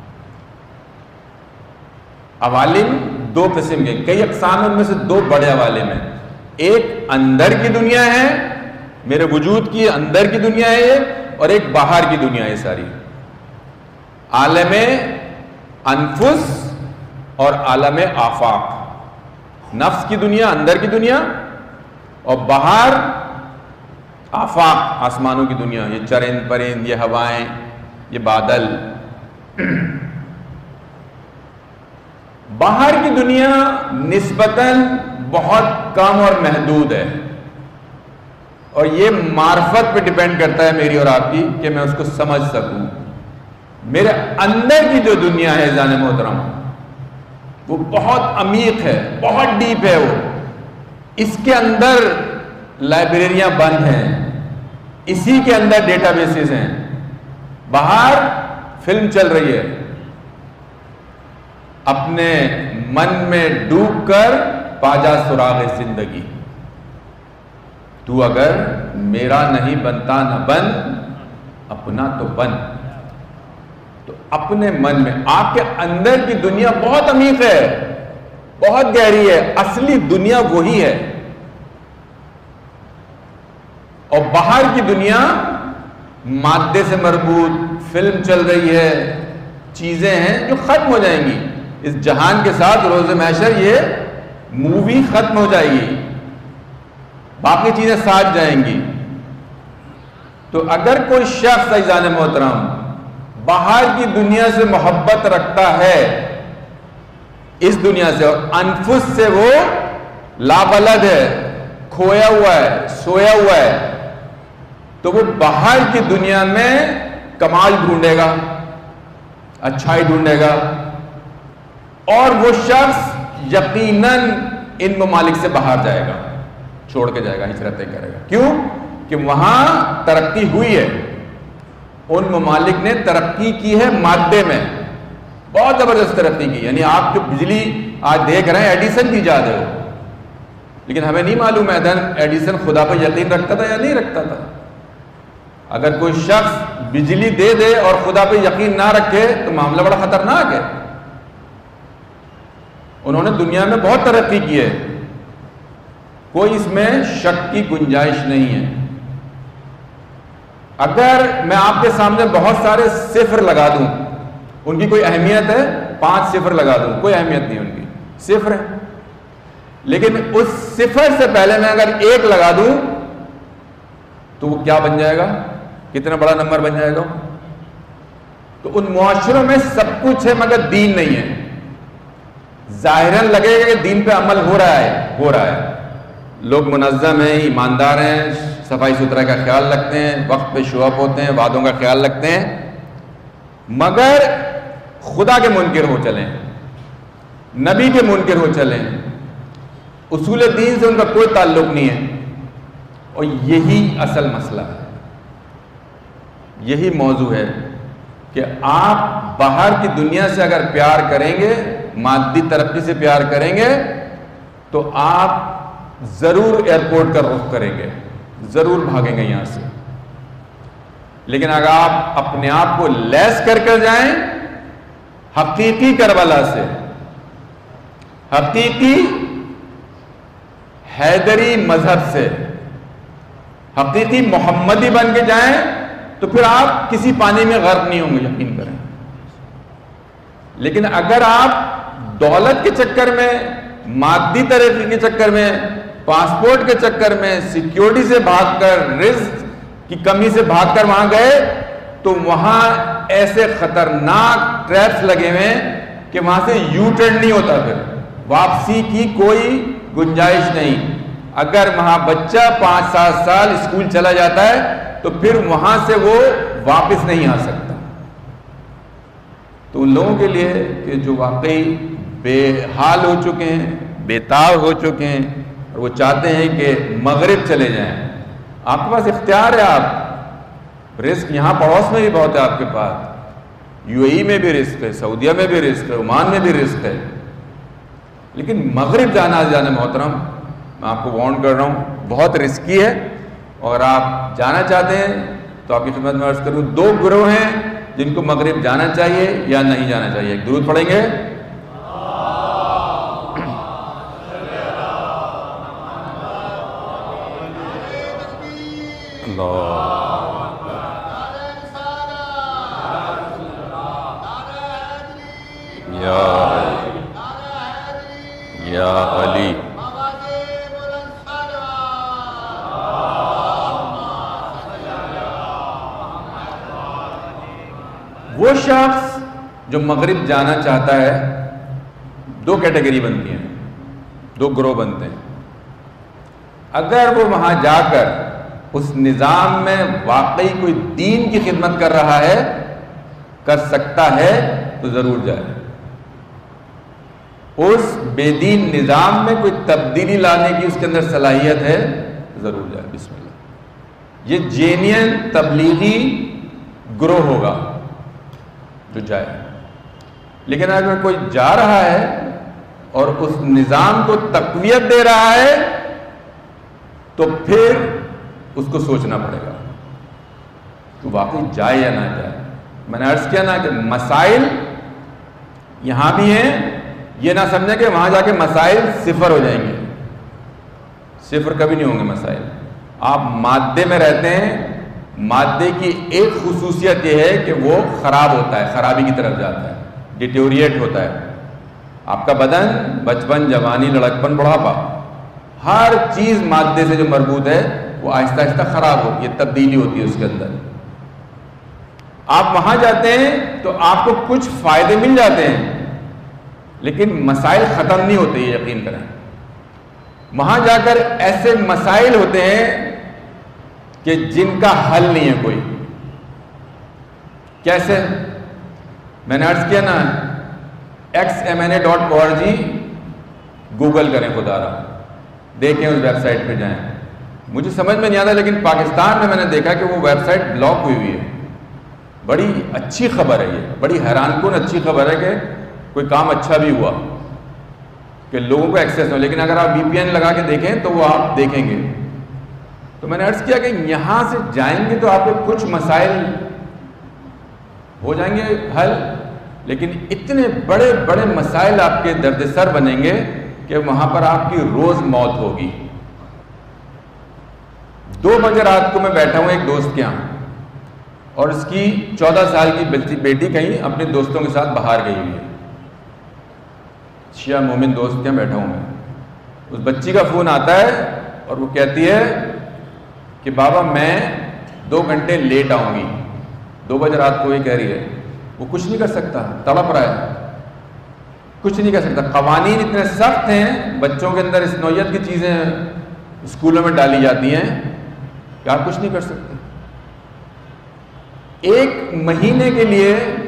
Speaker 2: عوالم دو قسم کے، کئی اقسام ان میں سے دو بڑے عوالم ہیں۔ ایک اندر کی دنیا ہے، میرے وجود کی اندر کی دنیا ہے یہ، اور ایک باہر کی دنیا ہے ساری، عالم انفس اور عالم آفاق۔ نفس کی دنیا، اندر کی دنیا، اور باہر آفاق، آسمانوں کی دنیا، یہ چرند پرند، یہ ہوائیں، یہ بادل۔ باہر کی دنیا نسبتاً بہت کم اور محدود ہے، اور یہ معرفت پہ ڈیپینڈ کرتا ہے میری اور آپ کی کہ میں اس کو سمجھ سکوں۔ میرے اندر کی جو دنیا ہے جان محترم، وہ بہت عمیق ہے، بہت ڈیپ ہے۔ وہ اس کے اندر لائبریریاں بند ہیں، اسی کے اندر ڈیٹا بیسز ہیں۔ باہر فلم چل رہی ہے، اپنے من میں ڈوب کر پاجا سراغ زندگی، تو اگر میرا نہیں بنتا نہ بن، اپنا تو بن۔ تو اپنے من میں، آپ کے اندر کی دنیا بہت عمیق ہے، بہت گہری ہے، اصلی دنیا وہی ہے۔ اور باہر کی دنیا مادے سے مربوط، فلم چل رہی ہے، چیزیں ہیں جو ختم ہو جائیں گی اس جہان کے ساتھ۔ روز محشر یہ مووی ختم ہو جائے گی، باقی چیزیں ساتھ جائیں گی۔ تو اگر کوئی شخص عزیزان محترم باہر کی دنیا سے محبت رکھتا ہے، اس دنیا سے، اور انفس سے وہ لابلد ہے، کھویا ہوا ہے، سویا ہوا ہے، تو وہ باہر کی دنیا میں کمال ڈھونڈے گا، اچھائی ڈھونڈے گا، اور وہ شخص یقیناً ان ممالک سے باہر جائے گا، چھوڑ کے جائے گا، ہجرتیں کرے گا۔ کیوں؟ کہ وہاں ترقی ہوئی ہے، ان ممالک نے ترقی کی ہے مادے میں، بہت زبردست ترقی کی، یعنی آپ جو بجلی آج دیکھ رہے ہیں ایڈیسن کی ایجاد ہے وہ، لیکن ہمیں نہیں معلوم ہے ایڈیسن خدا پہ یقین رکھتا تھا یا نہیں رکھتا تھا۔ اگر کوئی شخص بجلی دے دے اور خدا پہ یقین نہ رکھے تو معاملہ بڑا خطرناک ہے۔ انہوں نے دنیا میں بہت ترقی کی ہے، کوئی اس میں شک کی گنجائش نہیں ہے۔ اگر میں آپ کے سامنے بہت سارے صفر لگا دوں، ان کی کوئی اہمیت ہے؟ پانچ صفر لگا دوں، کوئی اہمیت نہیں ان کی، صفر ہے۔ لیکن اس صفر سے پہلے میں اگر ایک لگا دوں تو وہ کیا بن جائے گا؟ کتنا بڑا نمبر بن جائے گا؟ تو ان معاشروں میں سب کچھ ہے مگر دین نہیں ہے۔ ظاہراً لگے گا کہ دین پہ عمل ہو رہا ہے ہو رہا ہے لوگ منظم ہیں، ایماندار ہیں، صفائی ستھرائی کا خیال رکھتے ہیں، وقت پہ شو اپ ہوتے ہیں، وعدوں کا خیال رکھتے ہیں، مگر خدا کے منکر ہو چلیں، نبی کے منکر ہو چلیں، اصول دین سے ان کا کوئی تعلق نہیں ہے۔ اور یہی اصل مسئلہ ہے، یہی موضوع ہے کہ آپ باہر کی دنیا سے اگر پیار کریں گے، مادی ترقی سے پیار کریں گے، تو آپ ضرور ایئرپورٹ کا رخ کریں گے، ضرور بھاگیں گے یہاں سے۔ لیکن اگر آپ اپنے آپ کو لیس کر کر جائیں حقیقی کربلا سے، حقیقی حیدری مذہب سے، حقیقی محمدی بن کے جائیں، تو پھر آپ کسی پانی میں غرق نہیں ہوں گے، یقین کریں۔ لیکن اگر آپ دولت کے چکر میں، مادی ترقی کے چکر میں، پاسپورٹ کے چکر میں، سیکیورٹی سے بھاگ کر، رزق کی کمی سے بھاگ کر وہاں گئے، تو وہاں ایسے خطرناک ٹریپس لگے ہوئے ہیں کہ وہاں سے یو ٹرن نہیں ہوتا، پھر واپسی کی کوئی گنجائش نہیں۔ اگر وہاں بچہ پانچ سات سال اسکول چلا جاتا ہے تو پھر وہاں سے وہ واپس نہیں آ سکتا۔ تو ان لوگوں کے لیے کہ جو واقعی بے حال ہو چکے ہیں، بے تاب ہو چکے ہیں، اور وہ چاہتے ہیں کہ مغرب چلے جائیں، آپ کے پاس اختیار ہے، آپ رزق یہاں پڑوس میں بھی بہت ہے، آپ کے پاس یو اے ای میں بھی رزق ہے، سعودیہ میں بھی رزق ہے، عمان میں بھی رزق ہے، لیکن مغرب جانا جانا محترم، میں آپ کو وارن کر رہا ہوں، بہت رسکی ہے۔ اور آپ جانا چاہتے ہیں تو آپ کی خدمت میں عرض کروں، دو گروہ ہیں جن کو مغرب جانا چاہیے یا نہیں جانا چاہیے۔ ایک درود پڑھیں گے، یا علی، وہ شخص جو مغرب جانا چاہتا ہے، دو کیٹیگری بنتی ہیں، دو گروہ بنتے ہیں۔ اگر وہ وہاں جا کر اس نظام میں واقعی کوئی دین کی خدمت کر رہا ہے، کر سکتا ہے، تو ضرور جائے۔ اس بے دین نظام میں کوئی تبدیلی لانے کی اس کے اندر صلاحیت ہے، ضرور جائے۔ بسم اللہ۔ یہ جینین تبلیغی گروہ ہوگا جو جائے۔ لیکن اگر کوئی جا رہا ہے اور اس نظام کو تقویت دے رہا ہے تو پھر اس کو سوچنا پڑے گا کہ واقعی جائے یا نہ جائے۔ میں نے عرض کیا نا کہ مسائل یہاں بھی ہیں، یہ نہ سمجھیں کہ وہاں جا کے مسائل صفر ہو جائیں گے، صفر کبھی نہیں ہوں گے مسائل۔ آپ مادے میں رہتے ہیں، مادے کی ایک خصوصیت یہ ہے کہ وہ خراب ہوتا ہے، خرابی کی طرف جاتا ہے، ڈیٹیوریٹ ہوتا ہے۔ آپ کا بدن، بچپن، جوانی، لڑکپن، بڑھاپا، ہر چیز مادے سے جو مربوط ہے وہ آہستہ آہستہ خراب ہوتی ہے، تبدیلی ہوتی ہے اس کے اندر. آپ وہاں جاتے ہیں تو آپ کو کچھ فائدے مل جاتے ہیں لیکن مسائل ختم نہیں ہوتے، یہ یقین کریں. وہاں جا کر ایسے مسائل ہوتے ہیں کہ جن کا حل نہیں ہے کوئی. کیسے؟ میں نے عرض کیا نا، X M N A dot O R G Google کریں، خدا رہا دیکھیں، اس ویب سائٹ پہ جائیں. مجھے سمجھ میں نہیں آتا لیکن پاکستان میں میں نے دیکھا کہ وہ ویب سائٹ بلاک ہوئی ہوئی ہے. بڑی اچھی خبر ہے، یہ بڑی حیران کن اچھی خبر ہے کہ کوئی کام اچھا بھی ہوا کہ لوگوں کو ایکسیس ہو. لیکن اگر آپ وی پی این لگا کے دیکھیں تو وہ آپ دیکھیں گے. تو میں نے عرض کیا کہ یہاں سے جائیں گے تو آپ کے کچھ مسائل ہو جائیں گے حل، لیکن اتنے بڑے بڑے مسائل آپ کے درد سر بنیں گے کہ وہاں پر آپ کی روز موت ہوگی. دو بجے رات کو میں بیٹھا ہوں ایک دوست کے یہاں، اور اس کی چودہ سال کی بیٹی کہیں اپنے دوستوں کے ساتھ باہر گئی ہوئی ہے. شیعہ مومن دوست کے یہاں بیٹھا ہوں میں. اس بچی کا فون آتا ہے اور وہ کہتی ہے کہ بابا میں دو گھنٹے لیٹ آؤں گی. دو بجے رات کو یہ کہہ رہی ہے. وہ کچھ نہیں کر سکتا، تڑپ رہا ہے، کچھ نہیں کر سکتا. قوانین اتنے سخت ہیں بچوں کے اندر، اس نوعیت کی چیزیں اسکولوں میں ڈالی جاتی ہیں کہ آپ کچھ نہیں کر سکتے. ایک مہینے کے لیے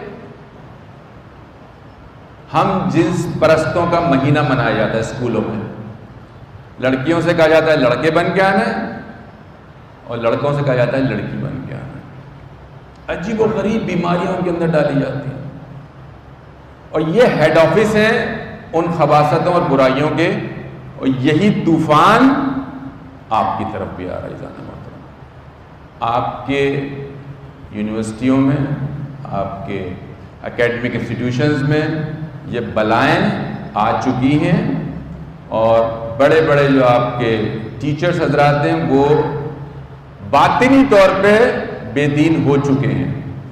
Speaker 2: ہم جنس پرستوں کا مہینہ منایا جاتا ہے اسکولوں میں. لڑکیوں سے کہا جاتا ہے لڑکے بن کے آنا ہے اور لڑکوں سے کہا جاتا ہے لڑکی بن کے آنا ہے. عجیب و غریب بیماریاں ان کے اندر ڈالی جاتی ہیں. اور یہ ہیڈ آفس ہیں ان خباثتوں اور برائیوں کے، اور یہی طوفان آپ کی طرف بھی آ رہا ہے. جانا محترم، آپ کے یونیورسٹیوں میں، آپ کے اکیڈمک انسٹیٹیوشنز میں یہ بلائیں آ چکی ہیں، اور بڑے بڑے جو آپ کے ٹیچرز حضرات ہیں وہ باطنی طور پہ بے دین ہو چکے ہیں.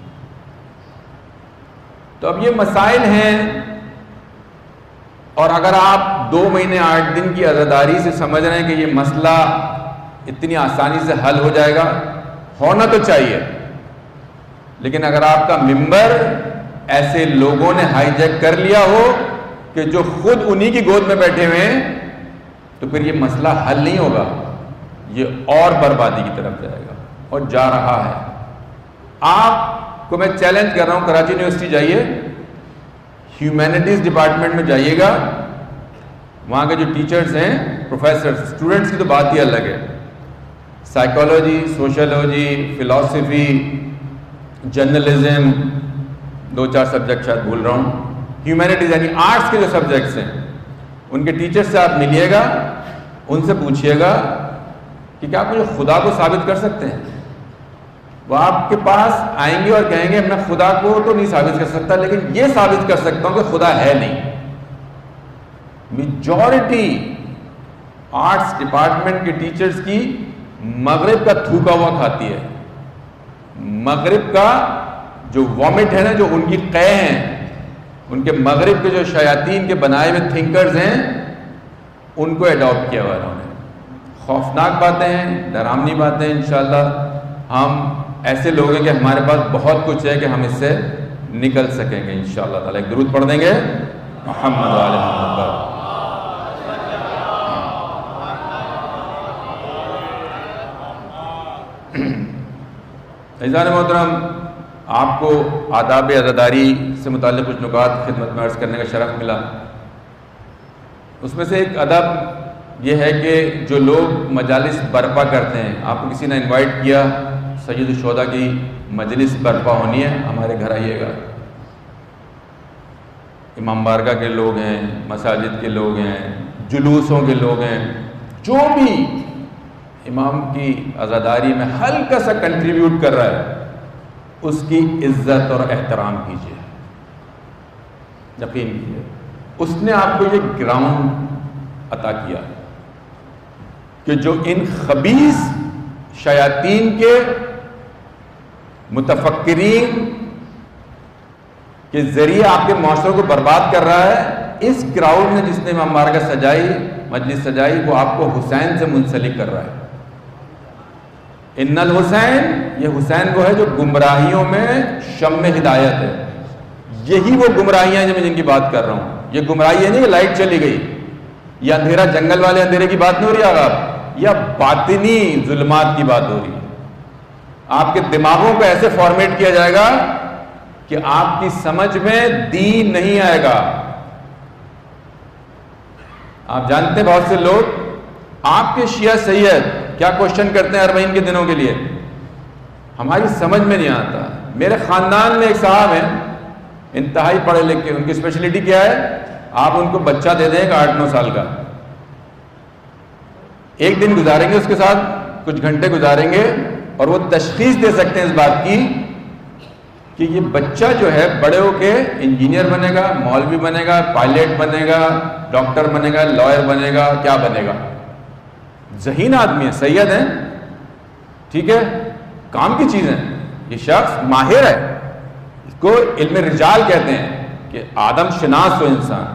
Speaker 2: تو اب یہ مسائل ہیں، اور اگر آپ دو مہینے آٹھ دن کی عزاداری سے سمجھ رہے ہیں کہ یہ مسئلہ اتنی آسانی سے حل ہو جائے گا، ہونا تو چاہیے، لیکن اگر آپ کا ممبر ایسے لوگوں نے ہائی جیک کر لیا ہو کہ جو خود انہی کی گود میں بیٹھے ہوئے ہیں، تو پھر یہ مسئلہ حل نہیں ہوگا، یہ اور بربادی کی طرف جائے گا، اور جا رہا ہے. آپ کو میں چیلنج کر رہا ہوں، کراچی یونیورسٹی جائیے، ہیومینٹیز ڈپارٹمنٹ میں جائیے گا، وہاں کے جو ٹیچرز ہیں، پروفیسرز، اسٹوڈنٹس کی تو بات ہی الگ ہے. سائیکالوجی، سوشولوجی، فلاسفی، جرنلزم، دو چار سبجیکٹ شاید بھول رہا ہوں، ہیومینٹیز یعنی آرٹس کے جو سبجیکٹس ہیں، ان کے ٹیچر سے آپ ملیے گا، ان سے پوچھئے گا کہ کیا آپ مجھے خدا کو ثابت کر سکتے ہیں. وہ آپ کے پاس آئیں گے اور کہیں گے میں خدا کو تو نہیں ثابت کر سکتا، لیکن یہ ثابت کر سکتا ہوں کہ خدا ہے نہیں. میجورٹی آرٹس ڈپارٹمنٹ کے ٹیچرز کی مغرب کا تھوکا ہوا کھاتی ہے. مغرب کا جو وامٹ ہے نا، جو ان کی قے ہیں، ان کے مغرب کے جو شیاطین کے بنائے ہوئے تھنکرز ہیں، ان کو اڈاپٹ کیا ہوا انہوں نے. خوفناک باتیں ہیں، ڈراؤنی باتیں. انشاءاللہ ہم ایسے لوگ ہیں کہ ہمارے پاس بہت کچھ ہے کہ ہم اس سے نکل سکیں گے انشاءاللہ تعالی. ایک درود پڑھ دیں گے محمد و آل محمد. عزیزان محترم، آپ کو آداب عزاداری سے متعلق کچھ نکات خدمت میں عرض کرنے کا شرف ملا. اس میں سے ایک ادب یہ ہے کہ جو لوگ مجالس برپا کرتے ہیں، آپ کو کسی نے انوائٹ کیا سید الشہداء کی مجلس برپا ہونی ہے، ہمارے گھر آئیے گا. امام بارگاہ کے لوگ ہیں، مساجد کے لوگ ہیں، جلوسوں کے لوگ ہیں، جو بھی امام کی عزاداری میں ہلکا سا کنٹریبیوٹ کر رہا ہے، اس کی عزت اور احترام کیجیے. یقین کیجیے اس نے آپ کو یہ گراؤنڈ عطا کیا کہ جو ان خبیث شیاطین کے متفکرین کے ذریعے آپ کے معاشروں کو برباد کر رہا ہے، اس کراؤڈ نے جس نے امام بارگاہ سجائی، مجلس سجائی، وہ آپ کو حسین سے منسلک کر رہا ہے. ان الحسین، یہ حسین وہ ہے جو گمراہیوں میں شم ہدایت ہے. یہی وہ گمراہیاں ہیں جو میں جن کی بات کر رہا ہوں. یہ گمراہی ہے نہیں کہ لائٹ چلی گئی، یہ اندھیرا جنگل والے اندھیرے کی بات نہیں ہو رہی آپ، یا باطنی ظلمات کی بات ہو رہی ہے. آپ کے دماغوں کو ایسے فارمیٹ کیا جائے گا کہ آپ کی سمجھ میں دین نہیں آئے گا. آپ جانتے ہیں بہت سے لوگ آپ کے شیعہ سید کیا کوشچن کرتے ہیں اربعین کے دنوں کے لیے، ہماری سمجھ میں نہیں آتا. میرے خاندان میں ایک صاحب ہیں انتہائی پڑھے لکھے، ان کی اسپیشلٹی کیا ہے، آپ ان کو بچہ دے دیں گا آٹھ نو سال کا، ایک دن گزاریں گے اس کے ساتھ، کچھ گھنٹے گزاریں گے، اور وہ تشخیص دے سکتے ہیں اس بات کی کہ یہ بچہ جو ہے بڑے ہو کے انجینئر بنے گا، مولوی بنے گا، پائلٹ بنے گا، ڈاکٹر بنے گا، لائر بنے گا، کیا بنے گا. ذہین آدمی ہے، سید ہیں، ٹھیک ہے، کام کی چیز ہے، یہ شخص ماہر ہے، اس کو علم رجال کہتے ہیں کہ آدم شناس ہو انسان.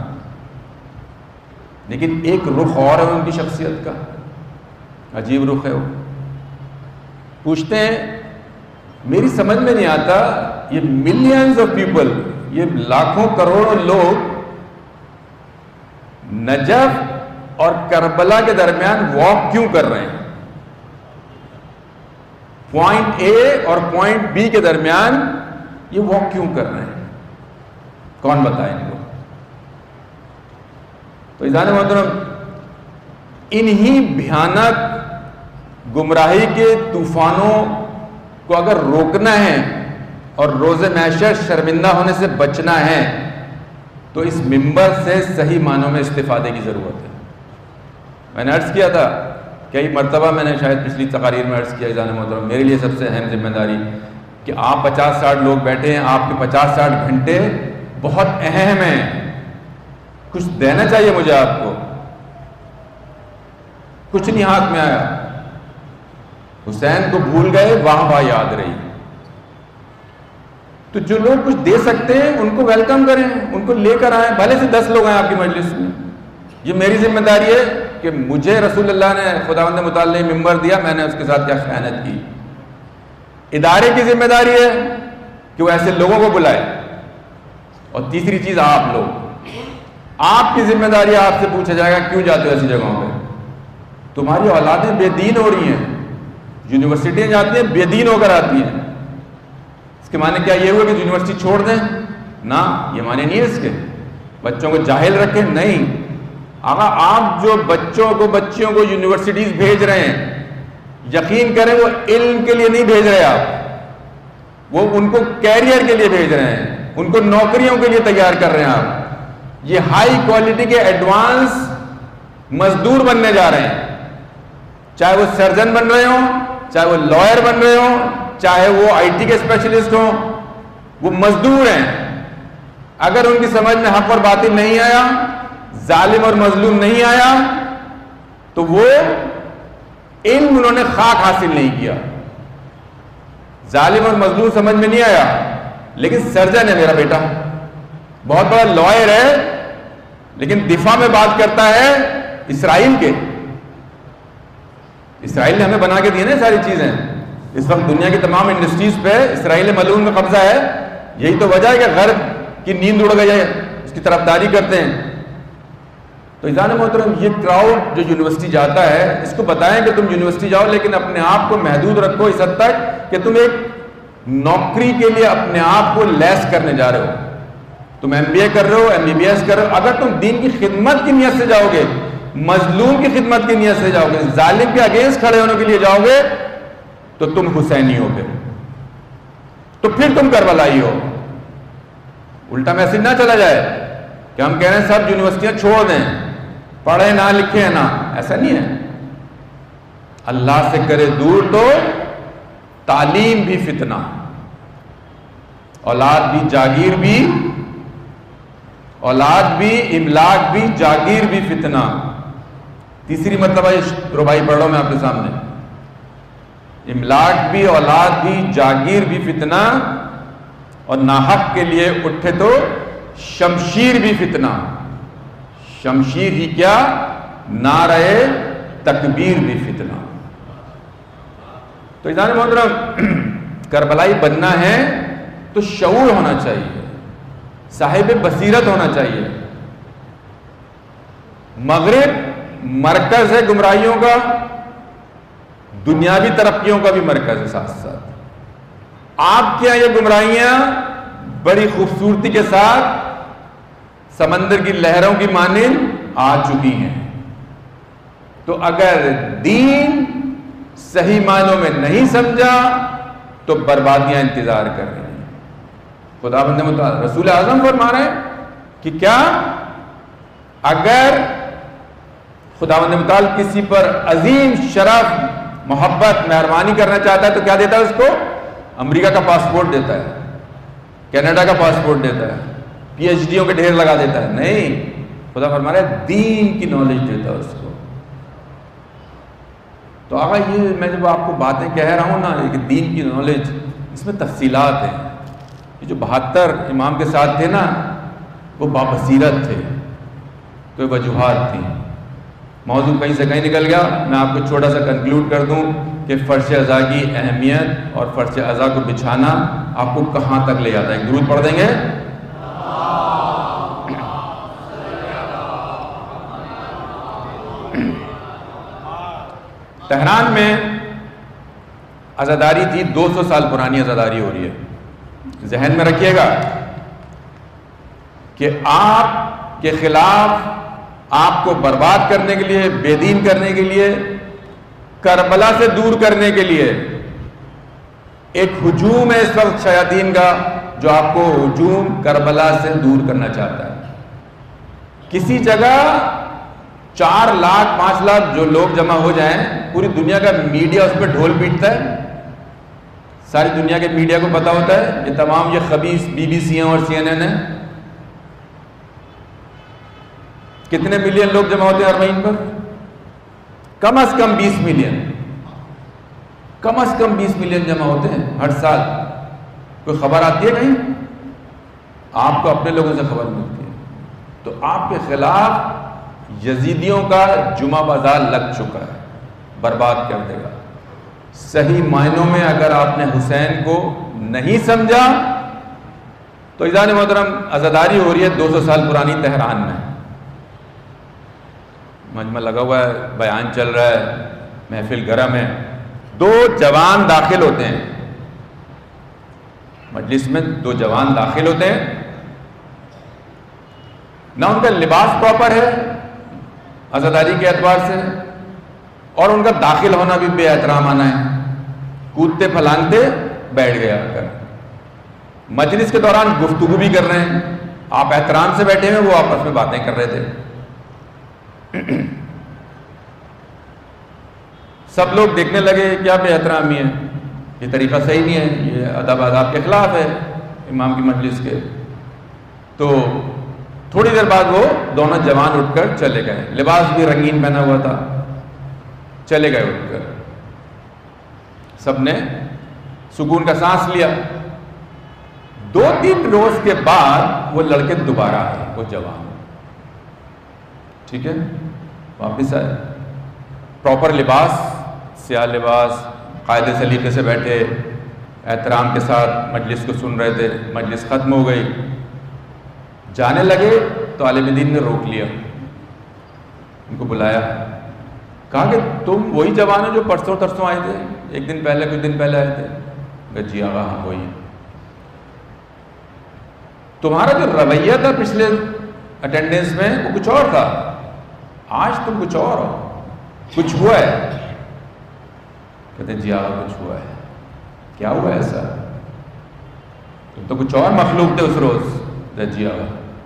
Speaker 2: لیکن ایک رخ اور ہے ان کی شخصیت کا، عجیب رخ ہے. وہ پوچھتے ہیں میری سمجھ میں نہیں آتا یہ ملینز آف پیپل، یہ لاکھوں کروڑوں لوگ نجف اور کربلا کے درمیان واک کیوں کر رہے ہیں، پوائنٹ اے اور پوائنٹ بی کے درمیان یہ واک کیوں کر رہے ہیں، کون بتائے ان کو. تو عزیزان محترم، انہی بھیانک گمراہی کے طوفانوں کو اگر روکنا ہے اور روز محشر شرمندہ ہونے سے بچنا ہے تو اس منبر سے صحیح معنوں میں استفادے کی ضرورت ہے. میں نے عرض کیا تھا کئی مرتبہ، میں نے شاید پچھلی تقاریر میں عرض کیا عزیزان محترم، میرے لیے سب سے اہم ذمہ داری کہ آپ پچاس ساٹھ لوگ بیٹھے ہیں، آپ کے پچاس ساٹھ گھنٹے بہت اہم ہیں، کچھ دینا چاہیے مجھے آپ کو. کچھ نہیں ہاتھ میں آیا، حسین کو بھول گئے، واہ واہ یاد رہی. تو جو لوگ کچھ دے سکتے ہیں ان کو ویلکم کریں، ان کو لے کر آئیں، بھلے سے دس لوگ آئیں آپ کی مجلس میں. یہ میری ذمہ داری ہے کہ مجھے رسول اللہ نے خداوند متعال نے ممبر دیا، میں نے اس کے ساتھ کیا خیانت کی. ادارے کی ذمہ داری ہے کہ وہ ایسے لوگوں کو بلائے. اور تیسری چیز آپ لوگ، آپ کی ذمہ داری، آپ سے پوچھا جائے گا کیوں جاتے ہو ایسی جگہوں پہ. تمہاری اولادیں بے دین ہو رہی ہیں، یونیورسٹیاں جاتی ہیں بے دین ہو کر آتی ہیں. اس کے معنی کیا یہ ہوا کہ یونیورسٹی چھوڑ دیں؟ نہ، یہ معنی نہیں ہے اس کے. بچوں کو جاہل رکھیں؟ نہیں. آقا آپ جو بچوں کو بچیوں کو یونیورسٹیز بھیج رہے ہیں، یقین کریں وہ علم کے لیے نہیں بھیج رہے آپ، وہ ان کو کیریئر کے لیے بھیج رہے ہیں، ان کو نوکریوں کے لیے تیار کر رہے ہیں آپ. یہ ہائی کوالٹی کے ایڈوانس مزدور بننے جا رہے ہیں، چاہے وہ سرجن بن رہے ہوں، چاہے وہ لائر بن رہے ہوں، چاہے وہ آئی ٹی کے اسپیشلسٹ ہوں، وہ مزدور ہیں. اگر ان کی سمجھ میں حق اور باطل نہیں آیا، ظالم اور مظلوم نہیں آیا، تو وہ علم انہوں نے خاک حاصل نہیں کیا. ظالم اور مظلوم سمجھ میں نہیں آیا، لیکن سرجن ہے میرا بیٹا، بہت بڑا لائر ہے، لیکن دفاع میں بات کرتا ہے اسرائیل کے. اسرائیل نے ہمیں بنا کے دی نا ساری چیزیں. اس وقت دنیا کی تمام انڈسٹریز پہ اسرائیل ملعون کا قبضہ ہے. یہی تو وجہ ہے کہ غرب کی نیند اڑ گئی ہے، اس کی طرفداری کرتے ہیں. تو عزیزان محترم، یہ کراؤڈ جو یونیورسٹی جاتا ہے، اس کو بتائیں کہ تم یونیورسٹی جاؤ لیکن اپنے آپ کو محدود رکھو اس حد تک کہ تم ایک نوکری کے لیے اپنے آپ کو لیس کرنے جا رہے ہو. تم ایم بی اے کر رہے ہو، ایم بی بی ایس کر رہے ہو، اگر تم دین کی خدمت کی نیت سے جاؤ گے، مظلوم کی خدمت کی نیت سے جاؤ گے، ظالم کے اگینسٹ کھڑے ہونے کے لیے جاؤ گے، تو تم حسینی ہو. پھر تو پھر تم کربلائی ہو. الٹا میسج نہ چلا جائے کہ ہم کہہ رہے ہیں سب یونیورسٹیاں چھوڑ دیں، پڑھیں نہ لکھیں نہ، ایسا نہیں ہے. اللہ سے کرے دور تو تعلیم بھی فتنہ، اولاد بھی جاگیر بھی، اولاد بھی املاک بھی جاگیر بھی فتنہ. تیسری مرتبہ یہ ربائی پڑھ رہا ہوں میں آپ کے سامنے. املاک بھی، اولاد بھی، جاگیر بھی فتنہ، اور ناحق کے لیے اٹھے تو شمشیر بھی فتنہ. شمشیر ہی کیا، نعرہ تکبیر بھی فتنہ. تو عزیزان محترم کربلائی بننا ہے تو شعور ہونا چاہیے، صاحب بصیرت ہونا چاہیے۔ مغرب مرکز ہے گمراہیوں کا، دنیاوی ترقیوں کا بھی مرکز ہے ساتھ ساتھ۔ آپ کے یہاں یہ گمراہیاں بڑی خوبصورتی کے ساتھ سمندر کی لہروں کی مانند آ چکی ہیں، تو اگر دین صحیح معنوں میں نہیں سمجھا تو بربادیاں انتظار کر رہی ہیں۔ خدا بند متعال رسول اعظم فرما رہے ہیں کہ کیا اگر خدا بند متعال کسی پر عظیم شرف، محبت، مہربانی کرنا چاہتا ہے تو کیا دیتا ہے اس کو؟ امریکہ کا پاسپورٹ دیتا ہے، کینیڈا کا پاسپورٹ دیتا ہے، پی ایچ ڈیوں کے ڈھیر لگا دیتا ہے؟ نہیں، خدا فرما رہا ہے دین کی نالج دیتا ہے اس کو۔ تو آقا یہ میں جب آپ کو باتیں کہہ رہا ہوں نا کہ دین کی نالج، اس میں تفصیلات ہیں۔ یہ جو بہتر امام کے ساتھ تھے نا وہ بابصیرت تھے، کوئی وجوہات تھیں، موضوع کہیں سے کہیں نکل گیا۔ میں آپ کو چھوٹا سا کنکلوڈ کر دوں کہ فرش ازا کی اہمیت اور فرش ازا کو بچھانا آپ کو کہاں تک لے جاتا ہے۔ درود پڑھ دیں گے؟ تہران میں عزاداری تھی، دو سو سال پرانی عزاداری ہو رہی ہے۔ ذہن میں رکھیے گا کہ آپ کے خلاف، آپ کو برباد کرنے کے لیے، بے دین کرنے کے لیے، کربلا سے دور کرنے کے لیے ایک ہجوم ہے اس وقت شیاطین کا، جو آپ کو ہجوم کربلا سے دور کرنا چاہتا ہے۔ کسی جگہ چار لاکھ پانچ لاکھ جو لوگ جمع ہو جائیں، پوری دنیا کا میڈیا اس پہ ڈھول پیٹتا ہے، ساری دنیا کے میڈیا کو پتا ہوتا ہے یہ تمام یہ خبیث بی بی سی ہیں اور سی این این ہیں۔ کتنے ملین لوگ جمع ہوتے ہیں ارمین پر؟ کم از کم بیس ملین، کم از کم بیس ملین جمع ہوتے ہیں ہر سال۔ کوئی خبر آتی ہے کہیں؟ آپ کو اپنے لوگوں سے خبر ملتی ہے۔ تو آپ کے خلاف یزیدیوں کا جمعہ بازار لگ چکا ہے، برباد کر دے گا۔ صحیح معنوں میں اگر آپ نے حسین کو نہیں سمجھا تو عزیزان محترم عزاداری ہو رہی ہے دو سو سال پرانی تہران میں، مجمع لگا ہوا ہے، بیان چل رہا ہے، محفل گرم ہے، دو جوان داخل ہوتے ہیں مجلس میں، دو جوان داخل ہوتے ہیں، نہ ان کا لباس پراپر ہے عزاداری کے اعتبار سے، اور ان کا داخل ہونا بھی بے احترامانہ ہے، کودتے پھلانتے بیٹھ گیا کر، مجلس کے دوران گفتگو بھی کر رہے ہیں، آپ احترام سے بیٹھے ہیں، وہ آپس میں باتیں کر رہے تھے۔ سب لوگ دیکھنے لگے کیا بے احترامی ہے، یہ طریقہ صحیح نہیں ہے، یہ ادب آداب کے خلاف ہے امام کی مجلس کے۔ تو تھوڑی دیر بعد وہ دونوں جوان اٹھ کر چلے گئے، لباس بھی رنگین پہنا ہوا تھا، چلے گئے اٹھ کر۔ سب نے سکون کا سانس لیا۔ دو تین روز کے بعد وہ لڑکے دوبارہ آئے، وہ جوان، ٹھیک ہے، واپس آئے، پراپر لباس، سیاہ لباس، قاعدے سلیقے سے بیٹھے، احترام کے ساتھ مجلس کو سن رہے تھے۔ مجلس ختم ہو گئی، جانے لگے تو عالم دین نے روک لیا، ان کو بلایا، کہا کہ تم وہی جوان ہو جو پرسوں ترسوں آئے تھے، ایک دن پہلے کچھ دن پہلے آئے تھے؟ کہ جی آقا ہاں وہی ہے۔ تمہارا جو رویہ تھا پچھلے اٹینڈنس میں وہ کچھ اور تھا، آج تم کچھ اور ہو، کچھ ہوا ہے؟ کہتے ہیں جی آقا کچھ ہوا ہے۔ کیا ہوا ہے ایسا؟ تم تو کچھ اور مخلوق تھے اس روز۔ جی آقا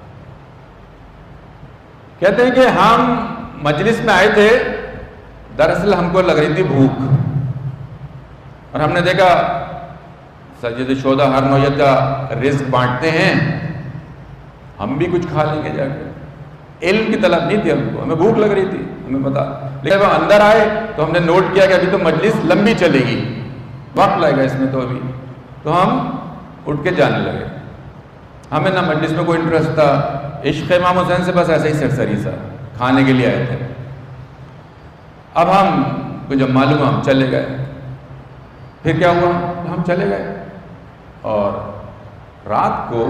Speaker 2: کہتے ہیں کہ ہم مجلس میں آئے تھے، دراصل ہم کو لگ رہی تھی بھوک، اور ہم نے دیکھا سید شہداء ہر نوعیت کا رزق بانٹتے ہیں، ہم بھی کچھ کھا لیں گے جا کے۔ علم کی طلب نہیں تھی ہم کو، ہمیں بھوک لگ رہی تھی، ہمیں پتا، لیکن وہ اندر آئے تو ہم نے نوٹ کیا کہ ابھی تو مجلس لمبی چلے گی، وقت لگے گا اس میں تو ابھی، تو ہم اٹھ کے جانے لگے۔ ہمیں نہ مجلس میں کوئی انٹرسٹ تھا، عشق امام حسین سے بس ایسے ہی سرسری سا کھانے کے لیے آئے تھے۔ اب ہم کو جب معلوم ہم چلے گئے، پھر کیا ہوا؟ ہم چلے گئے اور رات کو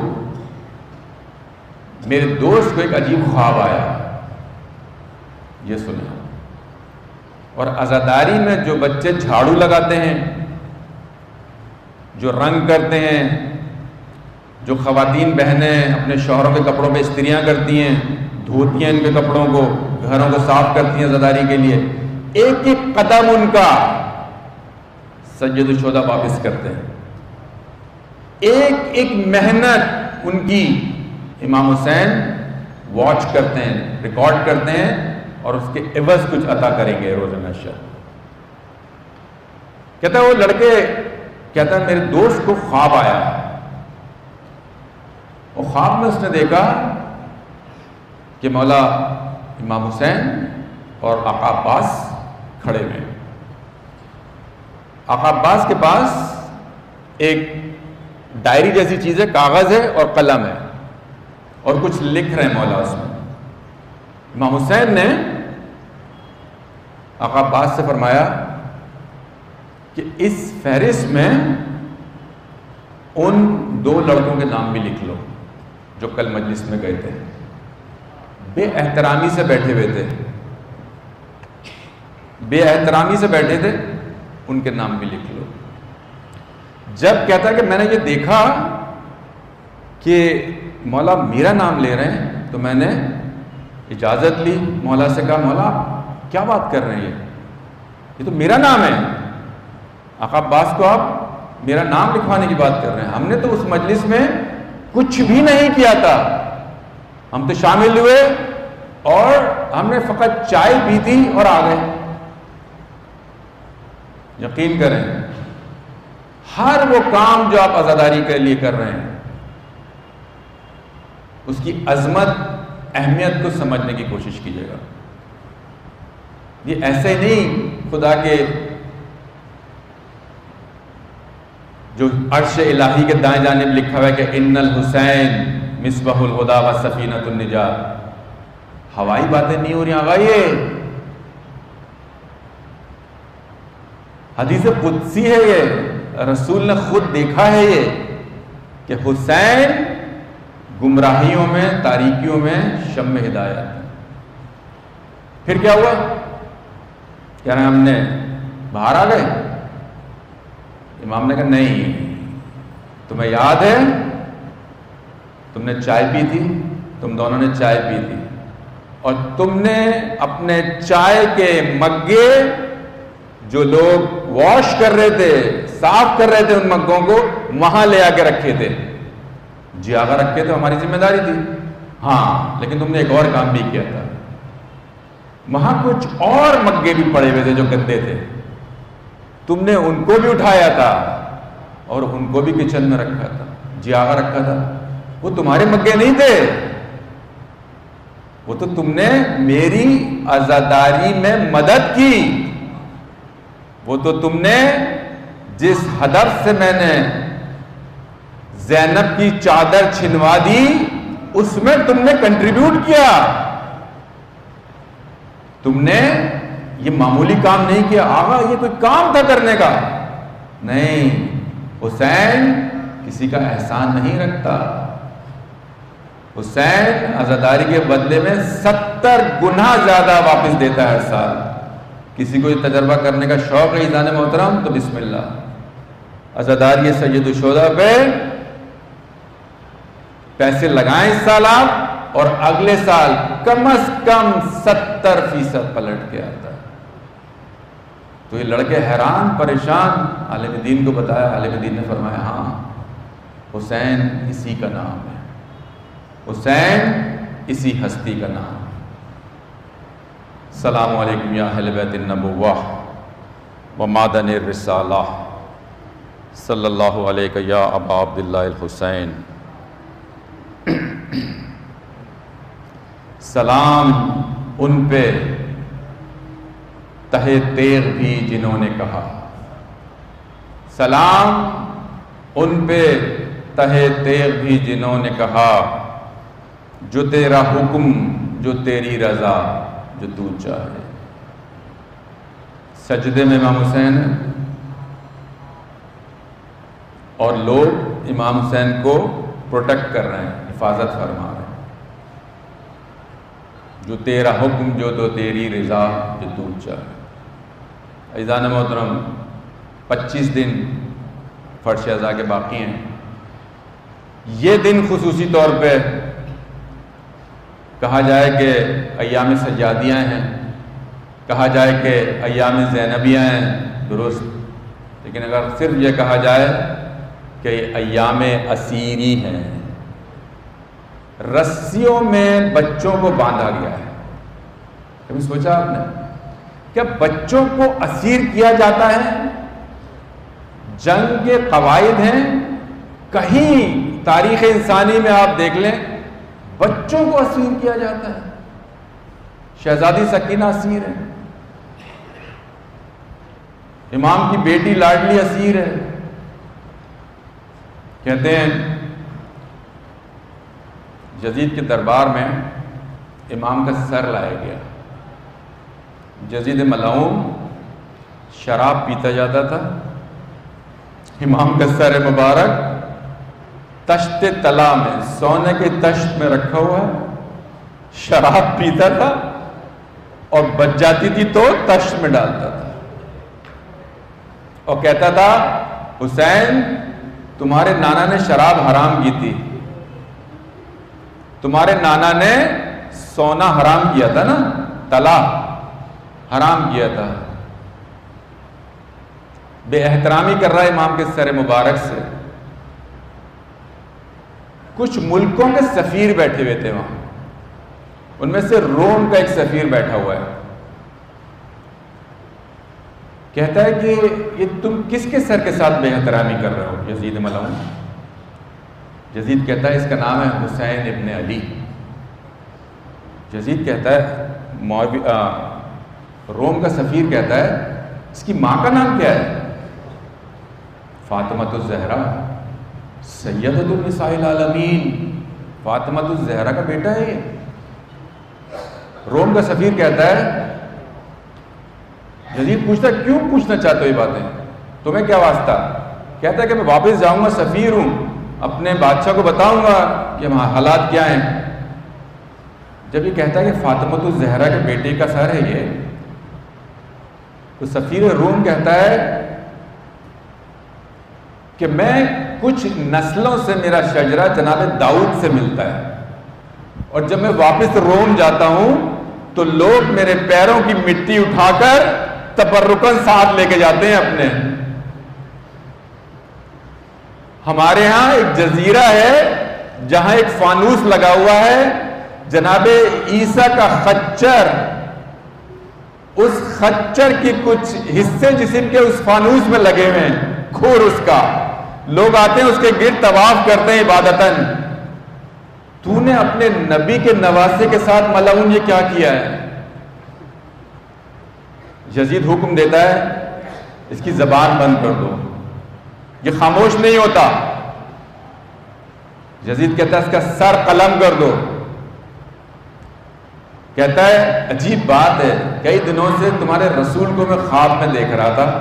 Speaker 2: میرے دوست کو ایک عجیب خواب آیا، یہ سنا۔ اور عزاداری میں جو بچے جھاڑو لگاتے ہیں، جو رنگ کرتے ہیں، جو خواتین بہنیں اپنے شوہروں کے کپڑوں پہ استریاں کرتی ہیں، دھوتی ہیں ان کے کپڑوں کو، گھروں کو صاف کرتی ہیں عزاداری کے لیے، ایک ایک قدم ان کا سید الشہداء واپس کرتے ہیں، ایک ایک محنت ان کی امام حسین واچ کرتے ہیں، ریکارڈ کرتے ہیں، اور اس کے عوض کچھ عطا کریں گے روز محشر۔ کہتا ہے وہ لڑکے، کہتا ہے میرے دوست کو خواب آیا، اور خواب میں اس نے دیکھا کہ مولا امام حسین اور آقا عباس کھڑے ہوئے۔ آقا عباس کے پاس ایک ڈائری جیسی چیز ہے، کاغذ ہے اور قلم ہے، اور کچھ لکھ رہے ہیں مولا اس میں۔ امام حسین نے آقا عباس سے فرمایا کہ اس فہرست میں ان دو لڑکوں کے نام بھی لکھ لو جو کل مجلس میں گئے تھے، بے احترامی سے بیٹھے ہوئے تھے، بے احترامی سے بیٹھے تھے، ان کے نام بھی لکھ لو۔ جب کہتا ہے کہ میں نے یہ دیکھا کہ مولا میرا نام لے رہے ہیں تو میں نے اجازت لی، مولا سے کہا مولا کیا بات کر رہے ہیں، یہ تو میرا نام ہے، آقا عباس کو آپ میرا نام لکھوانے کی بات کر رہے ہیں؟ ہم نے تو اس مجلس میں کچھ بھی نہیں کیا تھا، ہم تو شامل ہوئے اور ہم نے فقط چائے پی تھی اور آ گئے۔ یقین کریں ہر وہ کام جو آپ عزاداری کے لیے کر رہے ہیں اس کی عظمت، اہمیت کو سمجھنے کی کوشش کیجیے گا۔ یہ ایسے نہیں خدا کے جو عرش الہی کے دائیں جانب لکھا ہوا ہے کہ ان الحسین مصباح الہدی و سفینۃ النجات، ہوائی باتیں نہیں ہو رہی آقا، یہ حدیث قدسی ہے، یہ رسول نے خود دیکھا ہے یہ کہ حسین گمراہیوں میں، تاریکیوں میں شمع ہدایت۔ پھر کیا ہوا؟ کہہ رہے ہیں ہم نے باہر آ گئے، امام نے کہا نہیں، تمہیں یاد ہے تم نے چائے پی تھی، تم دونوں نے چائے پی تھی، اور تم نے اپنے چائے کے مگے جو لوگ واش کر رہے تھے، صاف کر رہے تھے، ان مگوں کو وہاں لے آ کے رکھے تھے۔ جی آگا رکھے تو ہماری ذمہ داری تھی، ہاں لیکن تم نے ایک اور کام بھی کیا تھا، وہاں کچھ اور مگے بھی پڑے ہوئے تھے جو گندے تھے، تم نے ان کو بھی اٹھایا تھا اور ان کو بھی کچن میں رکھا تھا۔ جی آگا رکھا تھا، وہ تمہارے مگے نہیں تھے، وہ تو تم نے میری عزاداری میں مدد کی، وہ تو تم نے جس ہدف سے میں نے زینب کی چادر چھنوا دی اس میں تم نے کنٹریبیوٹ کیا، تم نے یہ معمولی کام نہیں کیا۔ آقا یہ کوئی کام تھا کرنے کا؟ نہیں، حسین کسی کا احسان نہیں رکھتا، حسین عزاداری کے بدلے میں ستر گنا زیادہ واپس دیتا ہے ہر سال۔ کسی کو یہ تجربہ کرنے کا شوق ہے ایذان محترم تو بسم اللہ، عزاداری سید الشہداء پہ پیسے لگائیں اس سال آپ، اور اگلے سال کم از کم ستر فیصد پلٹ کے آتا ہے۔ تو یہ لڑکے حیران پریشان، عالم دین کو بتایا، عالم دین نے فرمایا ہاں حسین اسی کا نام ہے، حسین اسی ہستی کا نام ہے۔ السلام علیکم یا اہل بیت النبوہ و معدن الرسالہ، صلی اللہ علیہ یا ابا عبداللہ الحسین۔ سلام ان پہ تہے تیغ بھی جنہوں نے کہا، سلام ان پہ تہے تیغ بھی جنہوں نے کہا، جو تیرا حکم جو تیری رضا جو تو چاہے۔ سجدے میں امام حسین اور لوگ امام حسین کو پروٹیکٹ کر رہے ہیں، حفاظت فرما رہے ہیں۔ جو تیرا حکم جو تو تیری رضا جو تو چاہے۔ عزیزان محترم، پچیس دن فرش ازا کے باقی ہیں۔ یہ دن خصوصی طور پہ کہا جائے کہ ایام سجادیاں ہیں، کہا جائے کہ ایام زینبیہ ہیں، درست، لیکن اگر صرف یہ کہا جائے کہ ایام اسیری ہیں، رسیوں میں بچوں کو باندھا گیا ہے۔ کبھی سوچا آپ نے کیا بچوں کو اسیر کیا جاتا ہے؟ جنگ کے قواعد ہیں، کہیں تاریخ انسانی میں آپ دیکھ لیں بچوں کو اسیر کیا جاتا ہے۔ شہزادی سکینہ اسیر ہے، امام کی بیٹی لاڈلی اسیر ہے۔ کہتے ہیں یزید کے دربار میں امام کا سر لایا گیا۔ یزید ملعون شراب پیتا جاتا تھا، امام کا سر مبارک تشت طلا میں، سونے کے تشت میں رکھا ہوا ہے، شراب پیتا تھا اور بچ جاتی تھی تو تشت میں ڈالتا تھا اور کہتا تھا حسین تمہارے نانا نے شراب حرام کی تھی، تمہارے نانا نے سونا حرام کیا تھا نا، طلا حرام کیا تھا۔ بے احترامی کر رہا ہے امام کے سر مبارک سے۔ کچھ ملکوں کے سفیر بیٹھے ہوئے تھے وہاں، ان میں سے روم کا ایک سفیر بیٹھا ہوا ہے، کہتا ہے کہ یہ تم کس کے سر کے ساتھ بے احترامی کر رہے ہو؟ یزید ملعون۔ یزید کہتا ہے اس کا نام ہے حسین ابن علی۔ یزید کہتا ہے، روم کا سفیر کہتا ہے اس کی ماں کا نام کیا ہے؟ فاطمۃ الزہرا سیدۃ النساء العالمین، فاطمۃ الزہرا کا بیٹا ہے یہ۔ روم کا سفیر کہتا ہے، یزید پوچھتا ہے کیوں پوچھنا چاہتے ہو یہ باتیں، تمہیں کیا واسطہ؟ کہتا ہے کہ میں واپس جاؤں گا، سفیر ہوں، اپنے بادشاہ کو بتاؤں گا کہ وہاں حالات کیا ہیں۔ جب یہ کہتا ہے کہ فاطمۃ الزہرا کے بیٹے کا سر ہے یہ، تو سفیر روم کہتا ہے کہ میں کچھ نسلوں سے میرا شجرہ جناب داؤد سے ملتا ہے، اور جب میں واپس روم جاتا ہوں تو لوگ میرے پیروں کی مٹی اٹھا کر تبرکن ساتھ لے کے جاتے ہیں اپنے۔ ہمارے ہاں ایک جزیرہ ہے جہاں ایک فانوس لگا ہوا ہے، جناب عیسیٰ کا خچر، اس خچر کی کچھ حصے جسم کے اس فانوس میں لگے ہوئے ہیں، کھور اس کا، لوگ آتے ہیں اس کے گرد طواف کرتے ہیں عبادتاً۔ تو نے اپنے نبی کے نواسے کے ساتھ ملعون یہ کیا کیا ہے؟ یزید حکم دیتا ہے اس کی زبان بند کر دو، یہ خاموش نہیں ہوتا۔ یزید کہتا ہے اس کا سر قلم کر دو۔ کہتا ہے عجیب بات ہے، کئی دنوں سے تمہارے رسول کو میں خواب میں دیکھ رہا تھا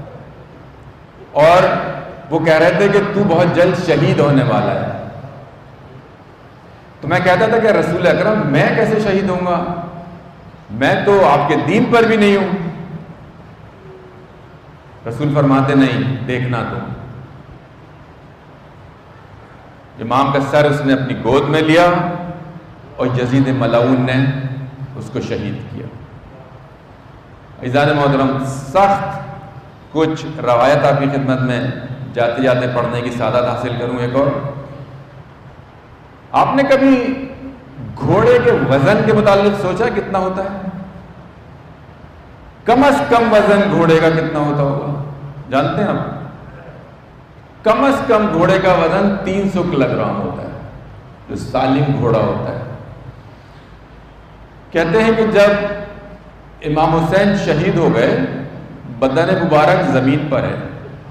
Speaker 2: اور وہ کہہ رہے تھے کہ تو بہت جلد شہید ہونے والا ہے۔ تو میں کہتا تھا کہ رسول اکرم میں کیسے شہید ہوں گا، میں تو آپ کے دین پر بھی نہیں ہوں۔ رسول فرماتے نہیں، دیکھنا تو۔ امام کا سر اس نے اپنی گود میں لیا اور یزید ملعون نے اس کو شہید کیا۔ عزیزان محترم، سخت کچھ روایت آپ کی خدمت میں جاتے جاتے پڑھنے کی سعادت حاصل کروں۔ ایک اور، آپ نے کبھی گھوڑے کے وزن کے متعلق سوچا کتنا ہوتا ہے؟ کم از کم وزن گھوڑے کا کتنا ہوتا ہوگا جانتے ہیں آپ؟ کم از کم گھوڑے کا وزن تین سو کلو گرام ہوتا ہے، جو سالم گھوڑا ہوتا ہے۔ کہتے ہیں کہ جب امام حسین شہید ہو گئے، بدن مبارک زمین پر ہے،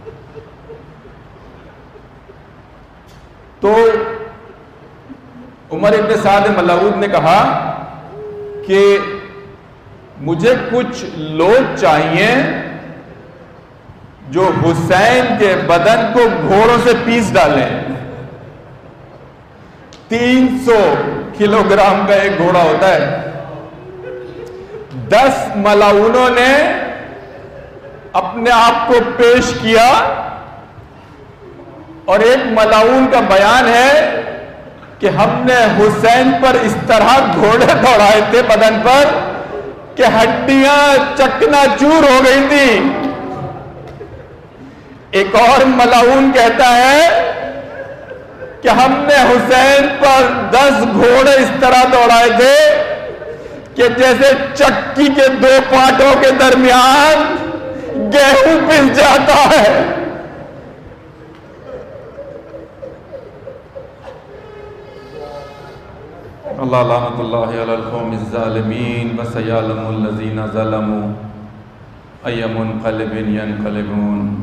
Speaker 2: تو عمر ابن سعد ملعون نے کہا کہ مجھے کچھ لوگ چاہیے جو حسین کے بدن کو گھوڑوں سے پیس ڈالیں. تین سو کلو گرام کا ایک گھوڑا ہوتا ہے. دس ملاؤنوں نے اپنے آپ کو پیش کیا اور ایک ملاؤن کا بیان ہے کہ ہم نے حسین پر اس طرح گھوڑے دوڑائے تھے بدن پر کہ ہڈیاں چکنا چور ہو گئی تھی. ایک اور ملاؤن کہتا ہے کہ ہم نے حسین پر دس گھوڑے اس طرح دوڑائے تھے کہ جیسے چکی کے دو پاٹوں کے درمیان گیہوں پس جاتا ہے. اللہ لعنت اللہ علی القوم الظالمین وسیعلم الذین ظلموا ای منقلب ینقلبون.